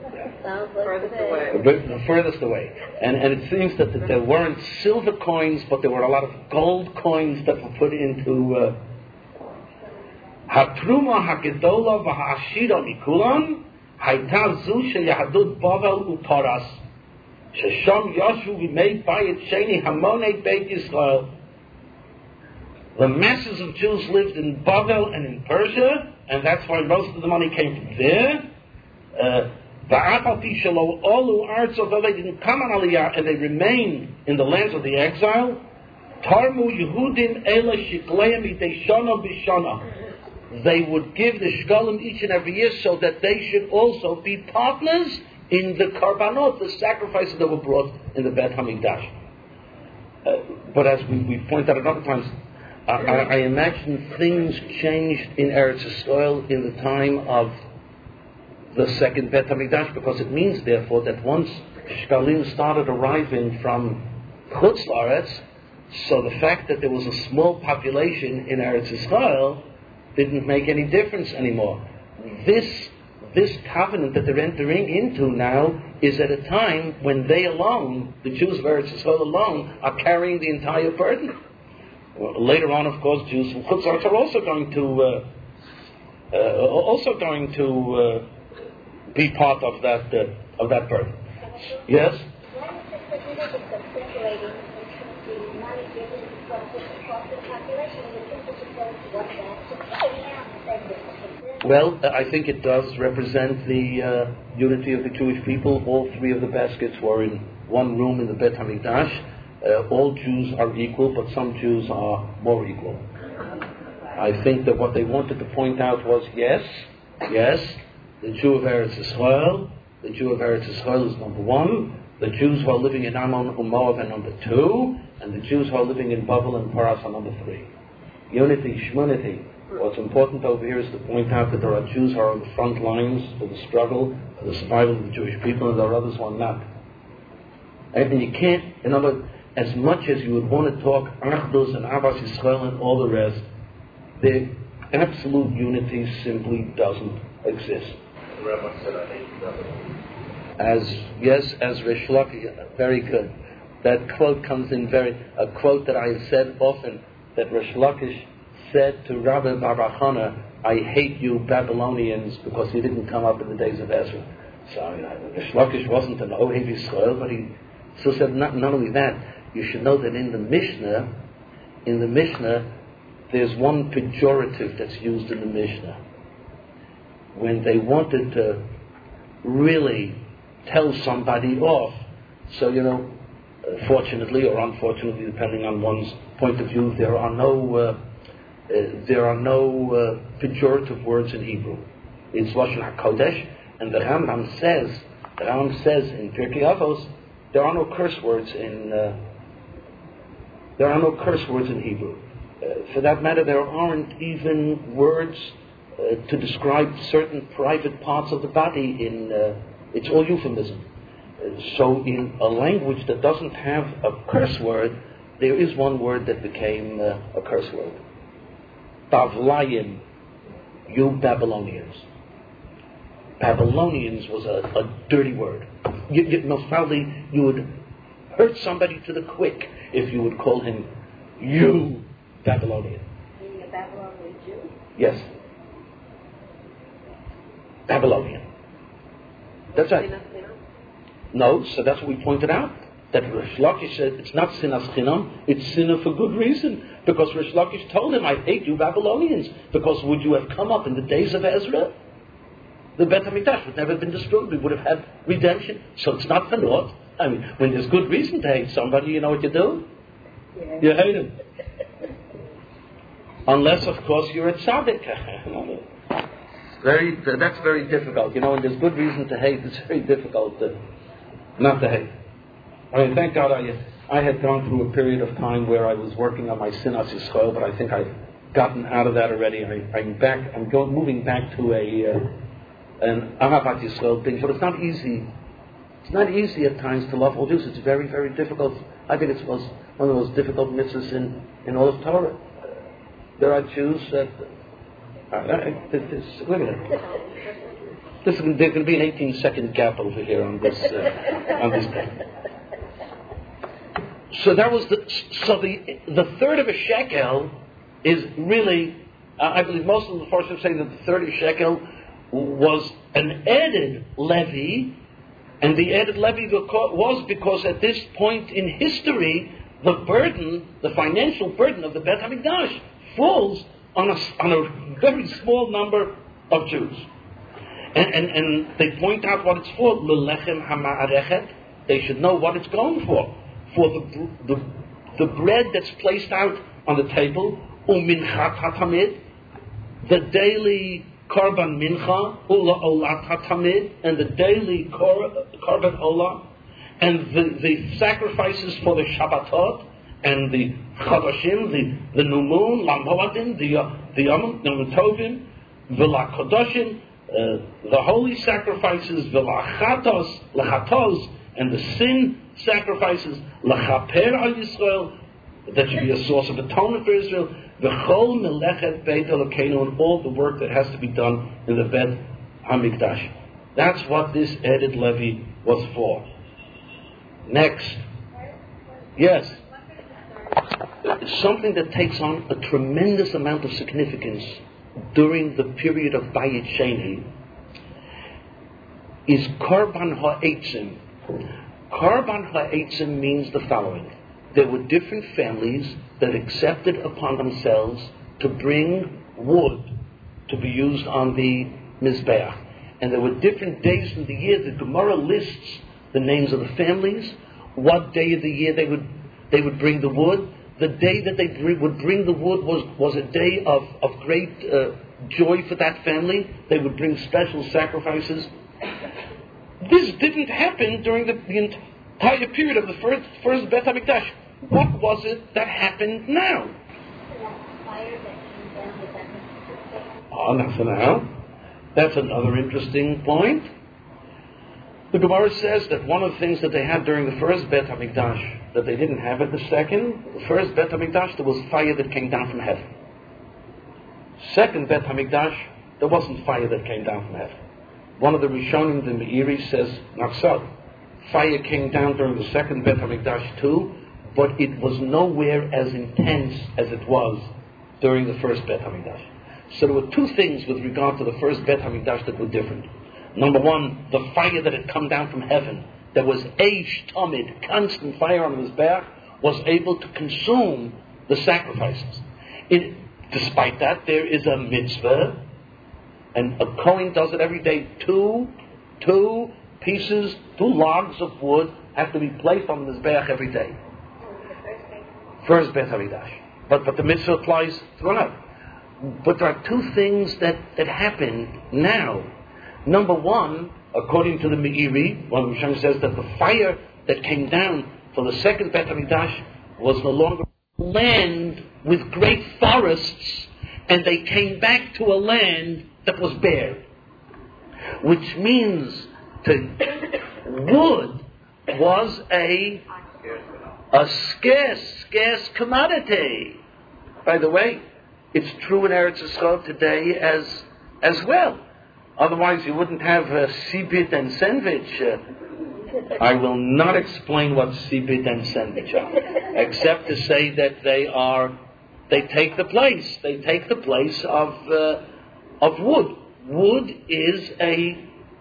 The furthest away. And it seems that there weren't silver coins, but there were a lot of gold coins that were put into Hatruma HaGedola v'Ha'ashira Mikulan Haita Zu Sheyahadut Bavel Uparas Shesham Yashu V'Mei Bayit Sheni Hamonei Beit Yisrael. The masses of Jews lived in Bavel and in Persia, and that's why most of the money came from there. Although they didn't come on Aliyah and they remained in the lands of the exile, Tarmu Yehudim Ela Shikleim Shana B'Shana. They would give the shkalim each and every year so that they should also be partners in the karbanot, the sacrifices that were brought in the Beit HaMikdash. But as we pointed out a number of times, I imagine things changed in Eretz Yisrael in the time of the second Beit HaMikdash, because it means, therefore, that once shkalim started arriving from Chutz La'aretz, so the fact that there was a small population in Eretz Yisrael didn't make any difference anymore. This covenant that they're entering into now is at a time when they alone, the Jews of Eretz Yisrael alone, are carrying the entire burden. Well, later on, of course, Jews from Chutz La'aretz are also going to be part of that burden. Yes? Why is it significant of separating the money given from different parts of the population and the people should go to one basket? Well, I think it does represent the unity of the Jewish people. All three of the baskets were in one room in the Beit HaMikdash. All Jews are equal, but some Jews are more equal. I think that what they wanted to point out was, yes, the Jew of Eretz Yisrael is number one. The Jews who are living in Ammon and Moab are number two, and the Jews who are living in Babel and Paras are number three. Unity, shmunity. What's important over here is to point out that there are Jews who are on the front lines for the struggle, for the survival of the Jewish people, and there are others who are not. And you can't, in other words, as much as you would want to talk Achdus and Avas Yisrael and all the rest, the absolute unity simply doesn't exist. As Rish Lakish, very good. That quote comes in a quote that I have said often, that Rish Lakish said to Rabbi Bar Chana, I hate you Babylonians, because he didn't come up in the days of Ezra. So Rish Lakish wasn't an Ohev Yisrael, but he still said not only that, you should know that in the Mishnah, there's one pejorative that's used in the Mishnah. When they wanted to really tell somebody off, so fortunately or unfortunately, depending on one's point of view, there are no pejorative words in Hebrew. It's Lashon HaKodesh, and the Rambam says in Pirkei Avos, there are no curse words in There are no curse words in Hebrew. For that matter, there aren't even words to describe certain private parts of the body. It's all euphemism. So in a language that doesn't have a curse word, there is one word that became a curse word. Bavlayim, you Babylonians. Babylonians was a dirty word. Most probably you would hurt somebody to the quick if you would call him you Babylonian. Meaning a Babylonian Jew? Yes. Babylonian. That's right. No, so that's what we pointed out. That Rish Lakish said it's not sinas chinam, it's sinna for good reason. Because Rish Lakish told him, I hate you Babylonians. Because would you have come up in the days of Ezra? The Bet HaMikdash would never have been destroyed. We would have had redemption. So it's not for naught. I mean, when there's good reason to hate somebody, you know what you do? Yeah. You hate him. Unless, of course, you're a tzaddik. That's very difficult. You know, when there's good reason to hate, it's very difficult not to hate. I mean, thank God I had gone through a period of time where I was working on my Sinas Yisrael, but I think I've gotten out of that already. I'm moving back to an Ahavat Yisrael thing, but it's not easy. It's not easy at times to love all Jews. It's very, very difficult. I think it was one of the most difficult mitzvahs in all of Torah. There are Jews that... look at it. There's going to be an 18-second gap over here on this thing. So that was the third of a shekel is really... I believe most of the Farshim say that the third of a shekel was an added levy, and the added levy was because at this point in history, the financial burden of the Bet HaMikdash falls on a very small number of Jews. And they point out what it's for. L'lechem ha'ma'arechet. They should know what it's going for. For the bread that's placed out on the table, u'minchat ha'tamid, the daily korban mincha, u'la'olat ha'tamid, and the daily korban olah, and the sacrifices for the Shabbatot, and the Chadashim, the New Moon, La Moadim, the Yom Tovim, V'la Kodoshim, the holy sacrifices, V'la and the sin sacrifices, L'chaper al Yisrael, that should be a source of atonement for Israel, V'chol melechet Beit Elokeinu, and all the work that has to be done in the Bet HaMikdash. That's what this added levy was for. Next. Yes. Something that takes on a tremendous amount of significance during the period of Bayit Sheni is Korban Ha'etzim. Korban Ha'etzim means the following. There were different families that accepted upon themselves to bring wood to be used on the Mizbeach. And there were different days in the year. The Gemara lists the names of the families, what day of the year they would bring the wood. The day that they would bring the wood was a day of great joy for that family. They would bring special sacrifices. This didn't happen during the entire period of the first Bet HaMikdash. What was it that happened now? Not for now. That's another interesting point. The Gemara says that one of the things that they had during the first Bet HaMikdash that they didn't have at the first Bet HaMikdash, there was fire that came down from heaven. Second Bet HaMikdash, there wasn't fire that came down from heaven. One of the Rishonim, the Meiri, says, not so. Fire came down during the second Bet HaMikdash too, but it was nowhere as intense as it was during the first Bet HaMikdash. So there were two things with regard to the first Bet HaMikdash that were different. Number one, the fire that had come down from heaven, that was Eish Tamid, constant fire on the Mizbeach, was able to consume the sacrifices. Despite that, there is a mitzvah, and a Kohen does it every day. Two logs of wood have to be placed on the Mizbeach every day. First Bet HaMikdash. But the mitzvah applies throughout. But there are two things that happen now. Number one, according to the Meiri, one of the Rishonim says that the fire that came down for the second Bet HaMikdash was no longer land with great forests, and they came back to a land that was bare. Which means wood was a scarce commodity. By the way, it's true in Eretz Yisrael today as well. Otherwise, you wouldn't have sibit and sandwich. I will not explain what sibit and sandwich are, except to say that they take the place. They take the place of wood. Wood is a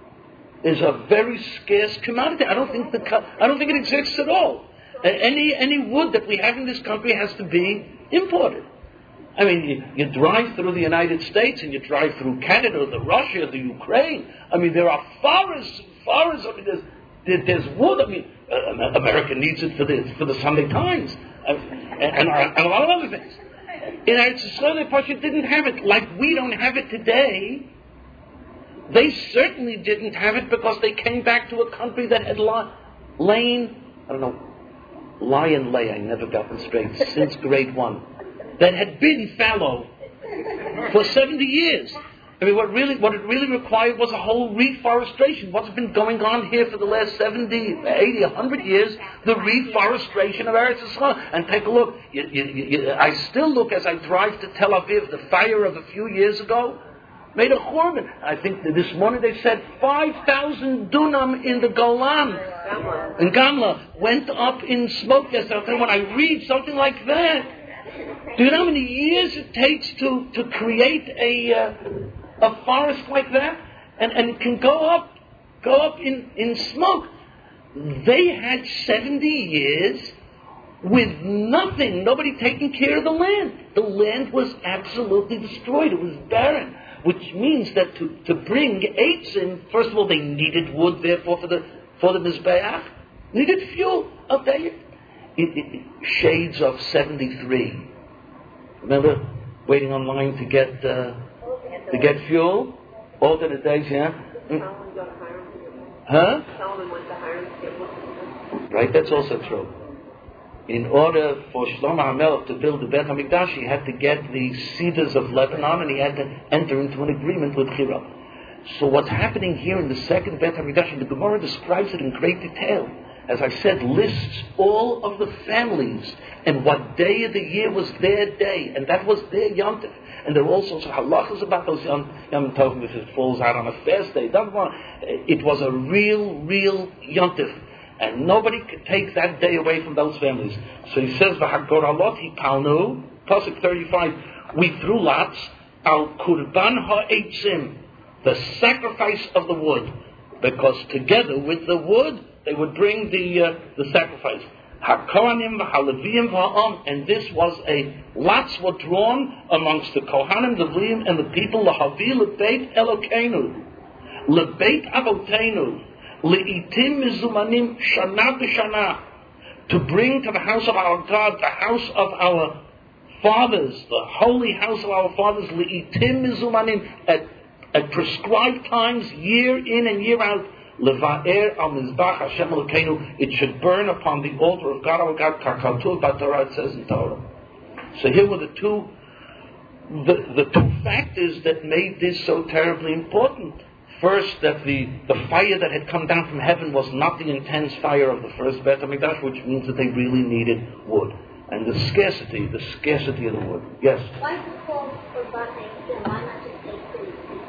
very scarce commodity. I don't think it exists at all. Any wood that we have in this country has to be imported. I mean, you drive through the United States and you drive through Canada, Russia, the Ukraine. I mean, there are forests. I mean, there's wood. I mean, America needs it for the Sunday Times and a lot of other things. In Eretz Yisrael, they didn't have it like we don't have it today. They certainly didn't have it because they came back to a country that had lain, I never got them straight, since grade 1, that had been fallow for 70 years. I mean, what it really required was a whole reforestation. What's been going on here for the last 70, 80, 100 years? The reforestation of Eretz Yisrael. And take a look. I still look as I drive to Tel Aviv, the fire of a few years ago made a churban. I think that this morning they said 5,000 dunam in the Golan, in Gamla, went up in smoke yesterday. When I read something like that, do you know how many years it takes to create a forest like that? And it can go up in smoke. They had 70 years with nothing, nobody taking care of the land. The land was absolutely destroyed. It was barren. Which means that to bring eights in, first of all, they needed wood, therefore, for the Mizbeach, needed fuel. I'll tell you. Shades of 73. Remember waiting online to get fuel? Alternate days, yeah? Huh? Right, that's also true. In order for Shlomo HaMelech to build the Beit HaMikdash, he had to get the cedars of Lebanon, and he had to enter into an agreement with Hiram. So what's happening here in the second Beit HaMikdash, and the Gemara describes it in great detail, as I said, lists all of the families and what day of the year was their day, and that was their Yom Tov. And there are all sorts of halachas about those Yom Tovim if it falls out on a fast day. It was a real Yom Tov. And nobody could take that day away from those families. So he says, V'hagoralot hipalnu, Pasuk 35, we threw lots, al kurban ha'etzim, the sacrifice of the wood. Because together with the wood, they would bring the sacrifice. HaKohanim v'haleviim v'ha'am, and this was lots were drawn amongst the Kohanim, the Leviim, and the people, l'havi lebeit Elokeinu, lebeit avotenu, Le'itim mizumanim shana b'shana, to bring to the house of our God, the house of our fathers, the holy house of our fathers, le'itim mizumanim, at prescribed times, year in and year out, leva'er al mizbach Hashem Elokeinu, it should burn upon the altar of God our God, karkatu b'Torah, it says in Torah. So here were the two factors that made this so terribly important. First, that the fire that had come down from heaven was not the intense fire of the first Beit HaMikdash, which means that they really needed wood. And the scarcity of the wood. Yes? Why is it called Kurban Eitzim? Why not just Eitzim?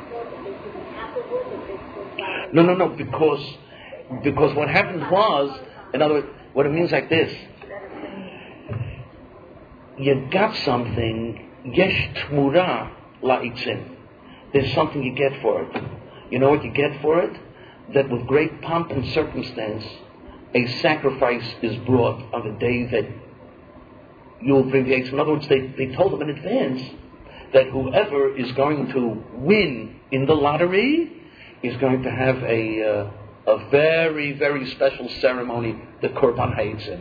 No, because what happened was, in other words, what it means like this. You got something, yesh tmura la'itzim. There's something you get for it. You know what you get for it? That with great pomp and circumstance, a sacrifice is brought on the day that you will bring the eights. In other words, they told them in advance that whoever is going to win in the lottery is going to have a very, very special ceremony, the Korban Ha'etzim.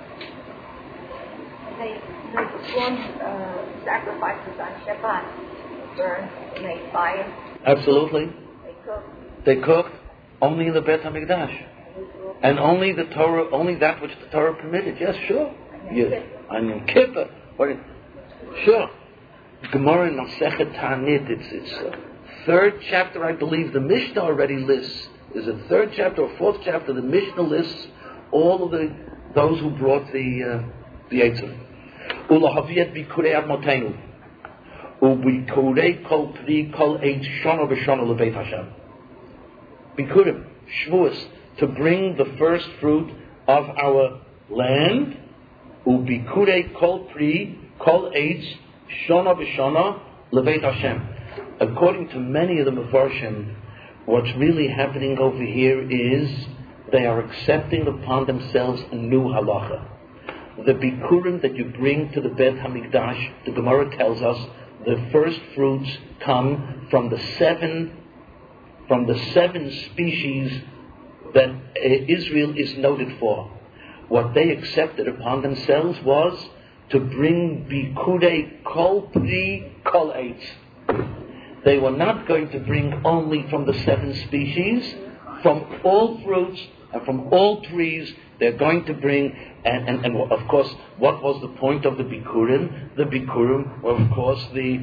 They performed sacrifices on Shabbat, burned, made fire. Absolutely. They cooked only in the Beit HaMikdash. And only that which the Torah permitted. Yes, sure. on Yom Kippur. Sure. Gemara in Masechet Ta'anit, it's third chapter, I believe. The Mishnah already lists. Is a third chapter or fourth chapter. The Mishnah lists all of those who brought the Eitzah. Ulahaviyat bikurei admoteinu. Ubikurei kol pri kol eitz shana b'shana lebeit Hashem. Bikurim, Shavuos, to bring the first fruit of our land. Ubikurei kol pri kol eitz shana b'shana lebeit Hashem. According to many of the Mefarshim, what's really happening over here is they are accepting upon themselves a new halacha. The bikurim that you bring to the Beit Hamikdash, the Gemara tells us, the first fruits come from the seven species that Israel is noted for. What they accepted upon themselves was to bring bikurei kol pri kol eitz. They were not going to bring only from the seven species, from all fruits and from all trees. They're going to bring, and of course, what was the point of the bikurim? The bikurim were, of course, the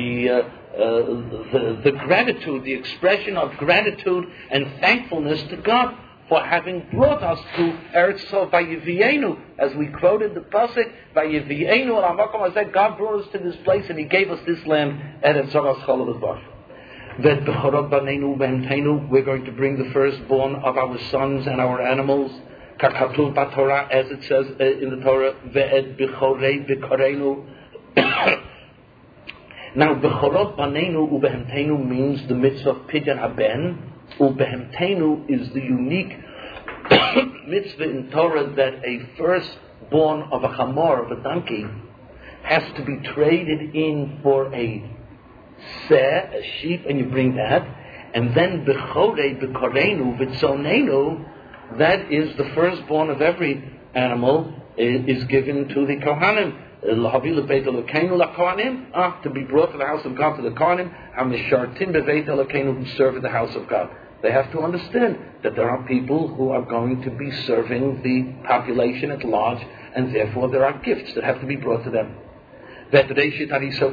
gratitude, the expression of gratitude and thankfulness to God for having brought us to Eretz Yisrael Vayivienu, as we quoted the pasuk Vayivienu al Hamakom. I said God brought us to this place and He gave us this land. Eretz Zoras Chalav Bash. Vet Bechorot Baneinu Behemteinu. We're going to bring the firstborn of our sons and our animals. Kakatul Batorah, as it says in the Torah. Ve'ed Bechorei Bekoreinu. Now Bechorot Baneinu Ubehemteinu means the mitzvah of Pidyon Haben. Ubehemteinu is the unique mitzvah in Torah that a firstborn of a chamor, of a donkey, has to be traded in for a seh, a sheep, and you bring that. And then bechorei bekoreinu v'tzonenu, that is the firstborn of every animal, is given to the Kohanim. To be brought to the house of God, to the Kohanim, who serve in the house of God. They have to understand that there are people who are going to be serving the population at large, and therefore there are gifts that have to be brought to them. Reishit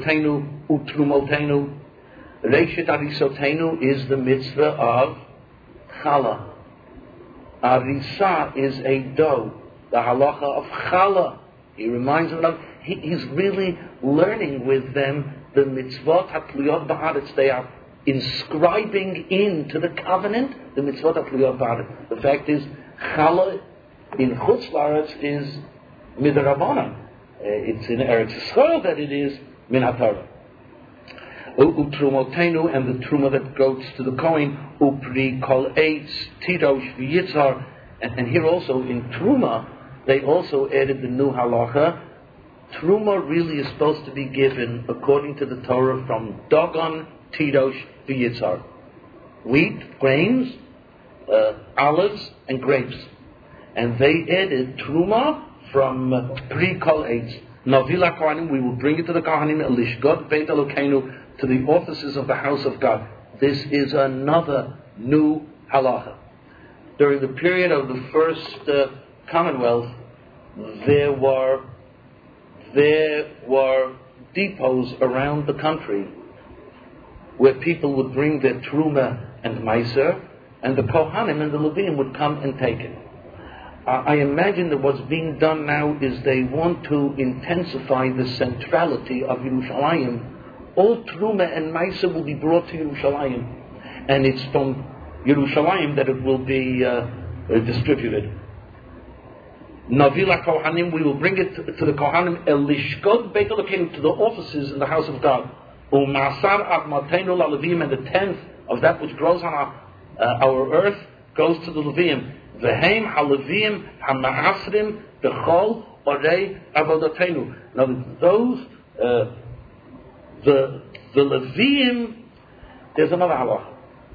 Arisotenu is the mitzvah of Challah. Arisa is a dough, the halacha of Challah. He reminds them of, he's really learning with them the mitzvot hatluyot ba'aretz. They are inscribing into the covenant the mitzvot hatluyot ba'aretz. The fact is, Challah in Chutz La'aretz is midrabanan. It's in Eretz Yisrael that it is min haTorah. Utrumotenu, and the truma that goes to the Kohen, upri kol eitz tirosh v'yitzar. And here also in truma, they also added the new halacha. Truma really is supposed to be given, according to the Torah, from Dagon, Tirosh, V'yitzar. Wheat, grains, olives, and grapes. And they added Truma from Pri Kol Eitz. Navila Kohanim, we will bring it to the Kohanim, Elishgot Beit Elokeinu, to the offices of the house of God. This is another new halacha. During the period of the first Commonwealth, there were depots around the country where people would bring their truma and meiser, and the Kohanim and the Levim would come and take it. I imagine that what's being done now is they want to intensify the centrality of Yerushalayim. All truma and meiser will be brought to Yerushalayim, and it's from Yerushalayim that it will be distributed. Navila Kohanim, we will bring it to the Kohanim, Elishkot Beit Elokeinu, to the offices in the house of God. U'masar admateinu la'levim, and the tenth of that which grows on our earth goes to the Levim. V'heim ha'levim ha'ma'asrim b'chol orei avodateinu. Now those, the Levim, there's another halacha.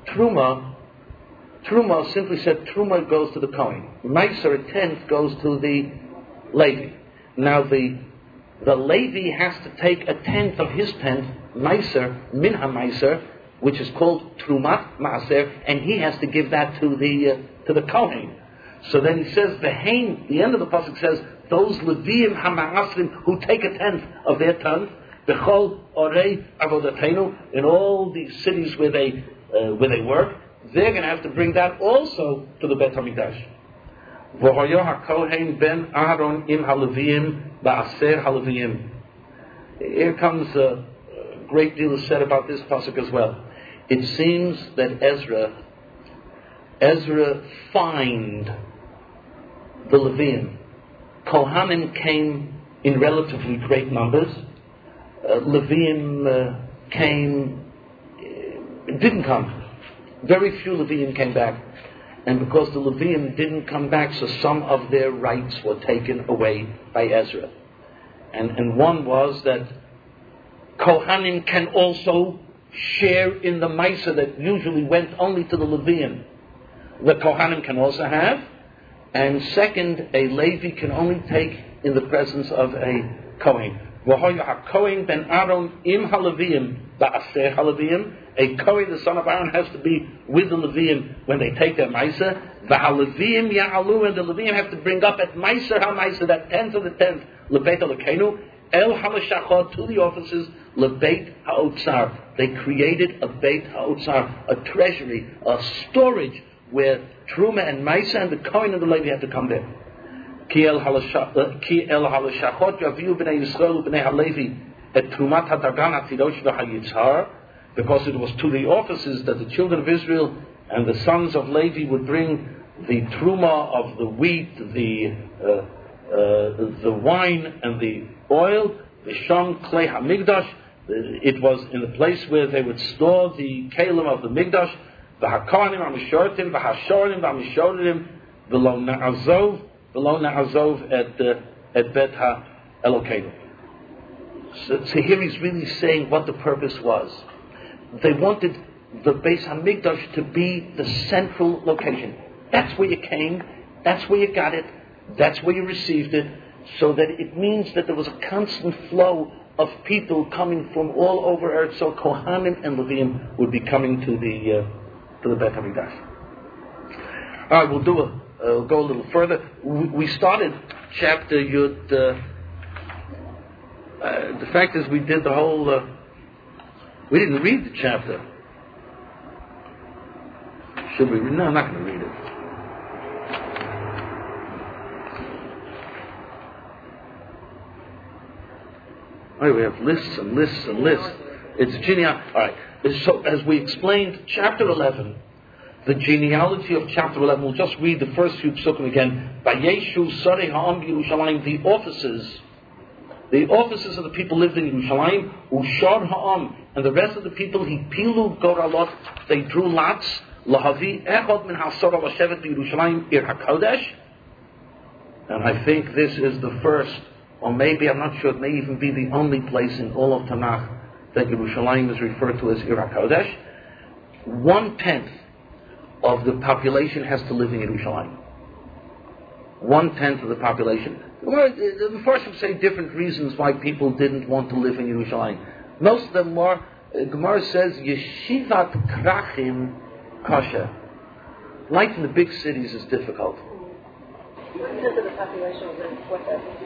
Truma simply said Truma goes to the Kohen. Meiser, a tenth, goes to the Levi. Now the Levi has to take a tenth of his tenth, Meiser, Minha Meiser, which is called Trumat Maaser, and he has to give that to the Kohen. So then he says, the end of the pasuk says, those Leviim HaMa'asrim who take a tenth of their tenth, B'chol Orei Avodatenu, in all these cities where they work, they're going to have to bring that also to the Beit HaMikdash. V'hoyo HaKohen ben Aaron im HaLeviim ba'aser HaLeviim. Here comes a great deal is said about this pasuk as well. It seems that Ezra fined the Leviim. Kohanim came in relatively great numbers. Leviim didn't come. Very few Leviim came back. And because the Leviim didn't come back, so some of their rights were taken away by Ezra. And one was that Kohanim can also share in the Maisa that usually went only to the Leviim. The Kohanim can also have. And second, a Levi can only take in the presence of a Kohen. Kohen ben Aaron im HaLeviim ba'aser HaLeviim. A Kohen, the son of Aaron, has to be with the Leviim when they take their Maisa. VaHaLeviim ya'alu, and the Leviim have to bring up at Maiser HaMaisa, that tenth of the tenth, Lebeit HaLekeinu, El HaLashachot, to the offices, Lebeit HaOtzar. They created a Beit HaOtzar, a treasury, a storage, where Truma and Maisa and the Kohen and the Levi had to come there. Ki El HaLashachot yaviu b'nei Yisrael b'nei HaLevi et Trumat HaDagan HaTirosh v'HaYitzhar, because it was to the offices that the children of Israel and the sons of Levi would bring the Truma of the wheat, the wine and the oil, the Sham Klei HaMikdash. It was in the place where they would store the Kalim of the Mikdash, the HaKohanim HaMishortim, the HaShorim HaMishorim, the Lo Na'azov at Bet HaElokeinu. So here he's really saying what the purpose was. They wanted the Beis HaMikdash to be the central location. That's where you came, that's where you got it, that's where you received it, so that it means that there was a constant flow of people coming from all over Earth. So Kohanim and Leviim would be coming to the Beit HaMikdash. All right, we'll go a little further. We started chapter Yud. The fact is, we did the whole. We didn't read the chapter. Should we? No, I'm not going to read it. All right, we have lists and lists and lists. It's genealogy. All right. So, as we explained, chapter 11, the genealogy of chapter 11. We'll just read the first few psukim again. Vayeshu Sarei Ha'am Yerushalayim. The offices of the people lived in Yerushalayim. Ushar Ha'am, and the rest of the people, Hipilu Goralot, they drew lots. Lahavi Echad min Hasara Vashevet Yerushalayim Ir HaKodesh. And I think this is the first, or maybe, I'm not sure, it may even be the only place in all of Tanakh that Yerushalayim is referred to as Ir HaKodesh. 1/10 of the population has to live in Yerushalayim. 1/10 of the population. The Mepharshim say different reasons why people didn't want to live in Yerushalayim. Most of them were, Gemara says, Yeshivat Krachim Kasha. Life in the big cities is difficult. 1/10 of the population was what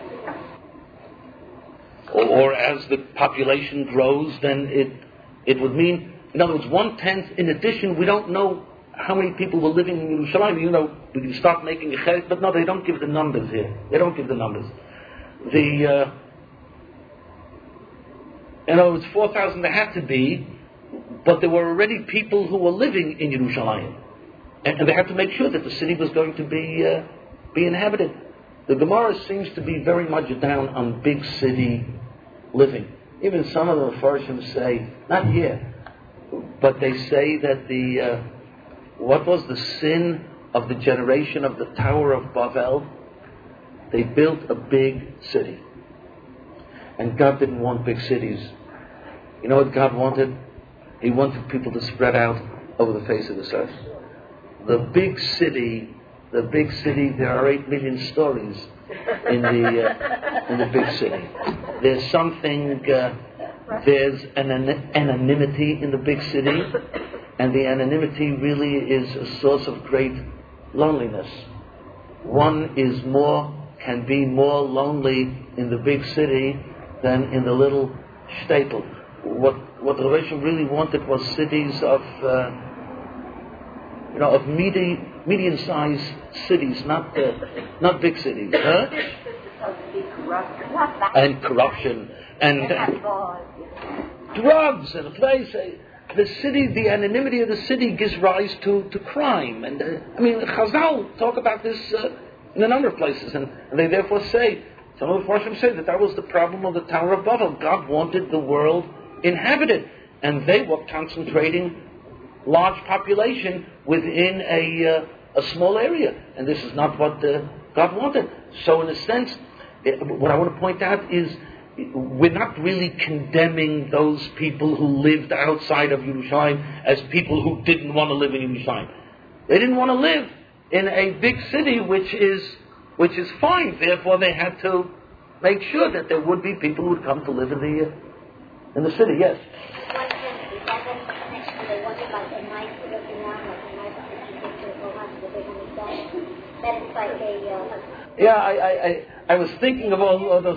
Or as the population grows, then it would mean, in other words, 1/10. In addition, we don't know how many people were living in Yerushalayim. You know, we can start making a check, but no, they don't give the numbers here. They don't give the numbers. In other words, 4,000 there had to be, but there were already people who were living in Yerushalayim, and they had to make sure that the city was going to be inhabited. The Gemara seems to be very much down on big city living. Even some of the Mepharshim say, not here, but they say that what was the sin of the generation of the Tower of Babel? They built a big city. And God didn't want big cities. You know what God wanted? He wanted people to spread out over the face of this earth. The big city, there are 8 million stories in the big city. There's something, there's an anonymity in the big city, and the anonymity really is a source of great loneliness. One is more can be more lonely in the big city than in the little shtetl. What the Rebbeinu really wanted was cities of medium-sized cities, not big cities. Huh? And corruption and drugs and the city, the anonymity of the city gives rise to crime. And Chazal talk about this in a number of places, and they therefore say, some of the Farshim say that was the problem of the Tower of Babel. God wanted the world inhabited, and they were concentrating large population within a small area, and this is not what God wanted. So in a sense, what I want to point out is we're not really condemning those people who lived outside of Yerushalayim as people who didn't want to live in Yerushalayim. They didn't want to live in a big city, which is fine. Therefore, they had to make sure that there would be people who would come to live in the city. Yes. Yeah, I was thinking of all those.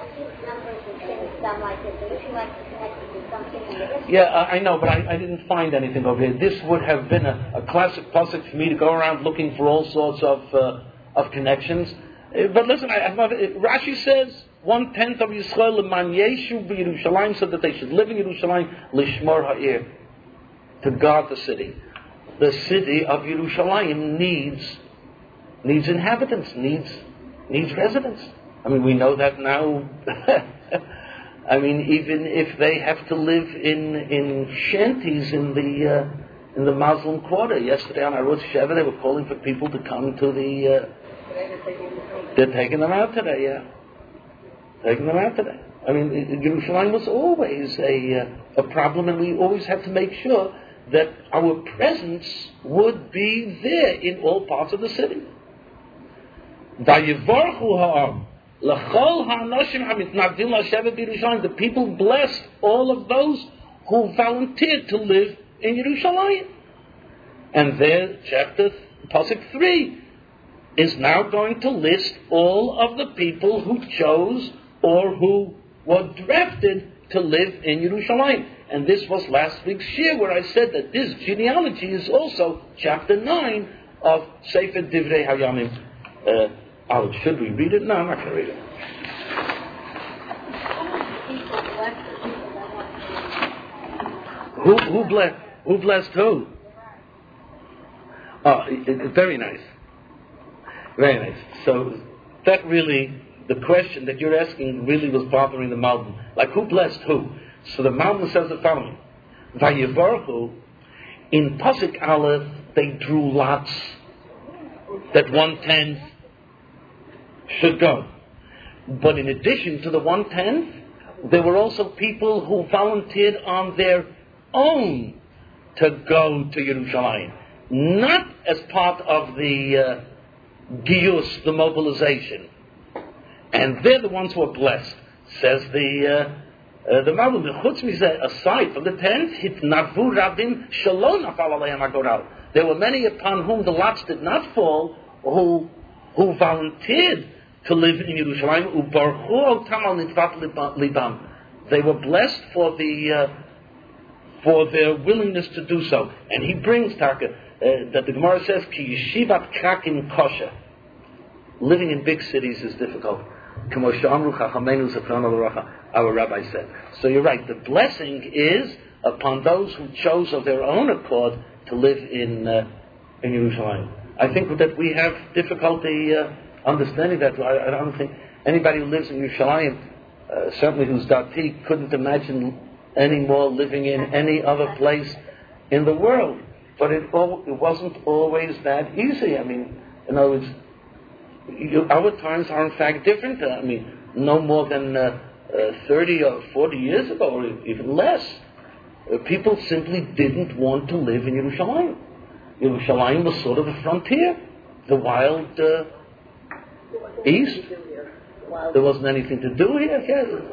Yeah, I know, but I didn't find anything over here. This would have been a classic pasuk for me to go around looking for all sorts of connections. But listen, Rashi says 1/10 of Yisrael l'man yeshu b'Yerushalayim, so that they should live in Yerushalayim, lishmor ha'ir, to guard the city. The city of Yerushalayim needs inhabitants, needs residents. We know that now. Even if they have to live in shanties in the Muslim quarter. Yesterday on Arutz Sheva, they were calling for people to come to the. They're taking them out today. Yeah, taking them out today. Yerushalayim was always a problem, and we always have to make sure that our presence would be there in all parts of the city. The people blessed all of those who volunteered to live in Yerushalayim. And there, Pasuk 3 is now going to list all of the people who chose or who were drafted to live in Yerushalayim. And this was last week's shir, where I said that this genealogy is also chapter 9 of Sefer Divrei Hayamim. Should we read it? No, I'm not going to read it. Who blessed who? Oh, very nice. Very nice. So that really, the question that you're asking really was bothering the Malbim. Like, who blessed who? So the Malbim says the following. Vayevarchu, in Pasuk Aleph, they drew lots that 1/10 should go. But in addition to the 1/10, there were also people who volunteered on their own to go to Yerushalayim. Not as part of the Giyus, the mobilization. And they're the ones who are blessed. Says the Malbim, aside from the 10th, hitnavu rabim shalom nafal aleihem hagoral. There were many upon whom the lots did not fall, who volunteered to live in Yerushalayim. Ubarchu otam al nitvat libam. They were blessed for their willingness to do so. And he brings that the Gemara says, Ki yeshivat krakin kosher. Living in big cities is difficult. Our rabbi said. So you're right. The blessing is upon those who chose of their own accord to live in Yerushalayim. I think that we have difficulty understanding that. I don't think anybody who lives in Yerushalayim, certainly who's Dati, couldn't imagine any more living in any other place in the world. But it wasn't always that easy. In other words, our times are in fact different. No more than 30 or 40 years ago, or even less, people simply didn't want to live in Yerushalayim. Yerushalayim was sort of the frontier, the wild east. There wasn't anything to do here. Yes.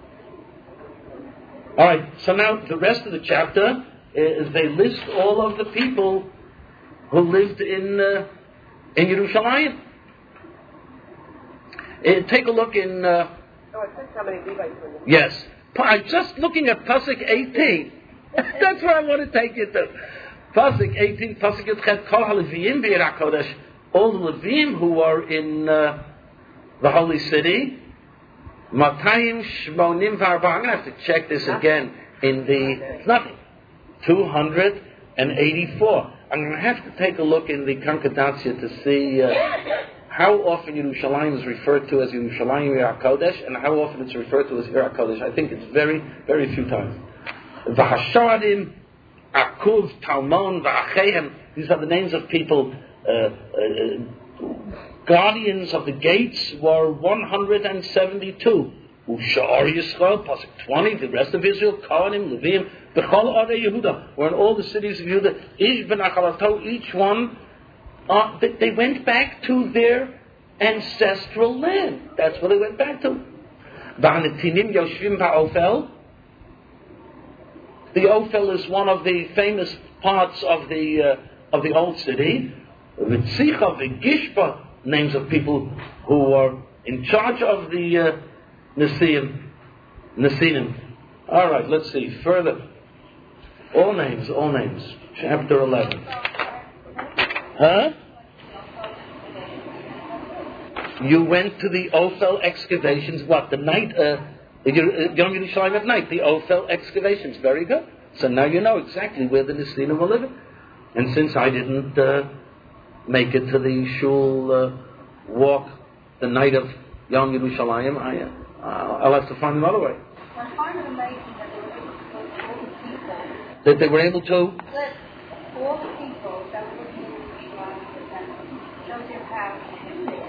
All right. So now the rest of the chapter is they list all of the people who lived in Yerushalayim. Take a look in... it says how many Levites were in the... Yes. I'm just looking at Pasuk 18. That's where I want to take you to. Pasuk 18, Pasuk Yudchet, Kol HaLeviim B'Yirah Kodesh, all the Levim who are in the holy city, Matayim Shmonim V'Arba. I'm going to have to check this again in it's nothing, 284. I'm going to have to take a look in the Konkordatia to see how often Yerushalayim is referred to as Yerushalayim Yirah Kodesh and how often it's referred to as Yirah Kodesh. I think it's very, very few times. V'Hashadim, Akuv, Talmon, V'Achehem. These are the names of people, guardians of the gates were 172. Ushar Yisrael, Pasuk 20, the rest of Israel, Kohanim, Levim, B'chol Arei Yehuda, were in all the cities of Yehuda, Ish ben Achalato, each one, they went back to their ancestral land. That's where they went back to. V'Hanetinim Yoshvim Ba'Ofel. The Ophel is one of the famous parts of the old city. V'Tzicha, V'Gishpa, names of people who were in charge of the Nesinim. All right, let's see further. All names. Chapter 11. Huh? You went to the Ophel excavations. What, the night? Yom Yerushalayim at night. The Ophel excavations. Very good. So now you know exactly where the Nesinim were living. And since I didn't make it to the shul walk the night of Yom Yerushalayim, I'll have to find another way. I find it amazing that they were able to That they were able to? let all the people that were living in Yerushalayim show their power and they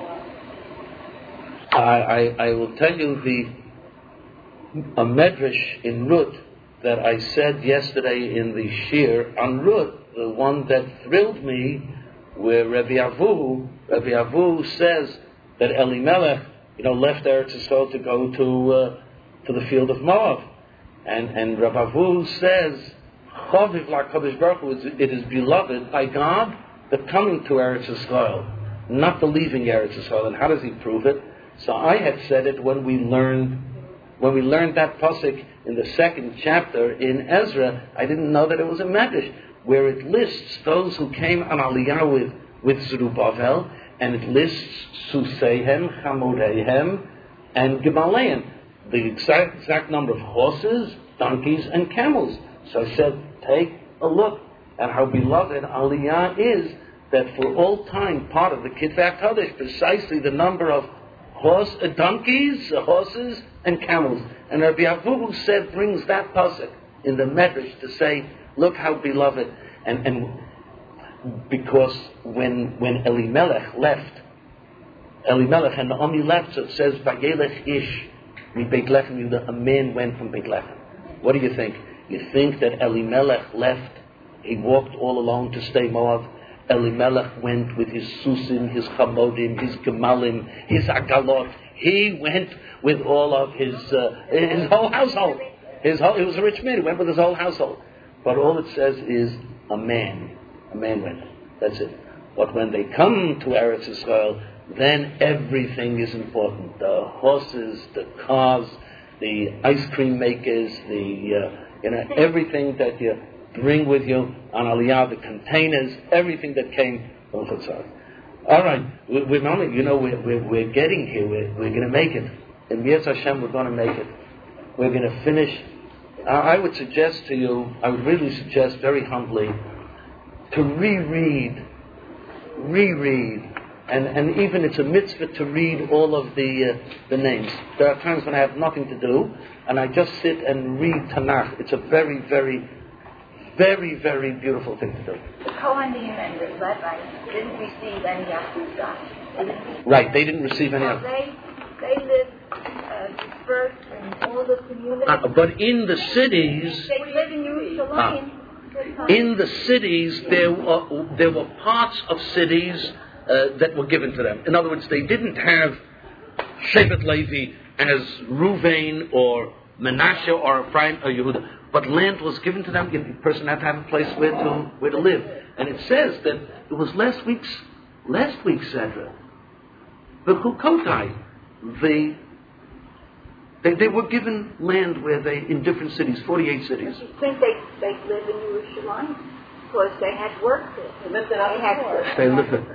were. I will tell you a medrash in Ruth that I said yesterday in the shir on Ruth, the one that thrilled me, where Rabbi Avu says that Elimelech, left Eretz Yisrael to go to the field of Moab, and Rabbi Avu says, Chaviv LaKadosh Baruch Hu, it is beloved by God, the coming to Eretz Yisrael, not the leaving Eretz Yisrael. And how does he prove it? So I had said it when we learned that pasuk in the second chapter in Ezra. I didn't know that it was a medrash where it lists those who came on Aliyah with Zerubbabel, and it lists Suseihem, Chamoreihem, and Gemaleim, the exact number of horses, donkeys, and camels. So I said, take a look at how beloved Aliyah is, that for all time part of the Kitvei HaKadosh, precisely the number of donkeys, horses, and camels. And Rabbi Avuhu said, brings that pasuk in the Medrash to say, look how beloved. And because when Elimelech and Naomi left, so it says, Vayelech ish mi Beit Lechem Yehuda, a man went from Beit Lechem. What do you think? You think that Elimelech left, he walked all alone to stay Moab? Elimelech went with his Susim, his Chamodim, his Gemalim, his Agalot. He went with all of his whole household. He was a rich man. He went with his whole household. But all it says is a man. A man went. That's it. But when they come to Eretz Yisrael, then everything is important. The horses, the cars, the ice cream makers, everything that you bring with you on Aliyah, the containers, everything that came from Chutzah. All right, we're getting here. We're going to make it. In Yetz Hashem, we're going to make it. We're going to finish. I would really suggest very humbly to reread, and even it's a mitzvah to read all of the names. There are times when I have nothing to do, and I just sit and read Tanakh. It's a very, very, very, very beautiful thing to do. The Kohanim and the Levites didn't receive any Yahudah. Right, they didn't receive any of They lived dispersed in all the communities. But in the cities, They lived in Yerushalayim. in the cities, there were parts of cities that were given to them. In other words, they didn't have Shevet Levi as Ruvain or Menashe or Ephraim or Yehuda, but land was given to them. The person had to have a place where to live. And it says that it was last week's Sedra. The Chukotai, they were given land where in different cities, 48 cities. You think they live in Yerushalayim? Because they had work there. They lived it They lived it.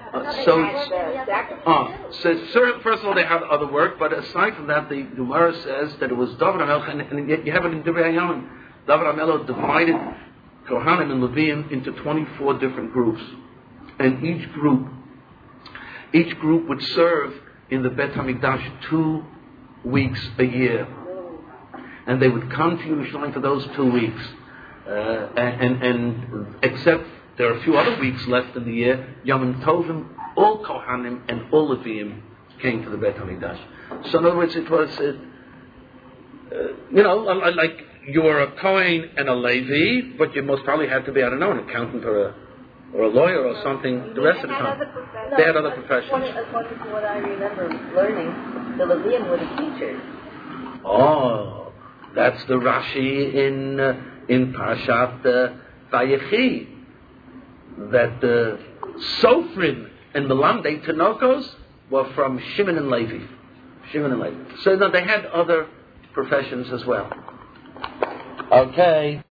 So first of all, they had other work, but aside from that, the Gemara says that it was David HaMelech, and you have it in Divrei Hayamim. David HaMelech divided Kohanim and Leviim into 24 different groups, and each group would serve in the Bet HaMikdash 2 weeks a year, and they would come to Yerushalayim for those 2 weeks. And except there are a few other weeks left in the year, Yom Tovim, all Kohanim and all Leviim came to the Beit HaMikdash. So in other words, it was, like you were a Kohen and a Levi, but you most probably had to be, I don't know, an accountant or a lawyer or something the rest of the time. They had other professions. According to what I remember learning, the Leviim were the teachers. Oh, that's the Rashi in Parashat Vayechi, that Sofrim and Melamdei Tanokos were from Shimon and Levi. So they had other professions as well. Okay.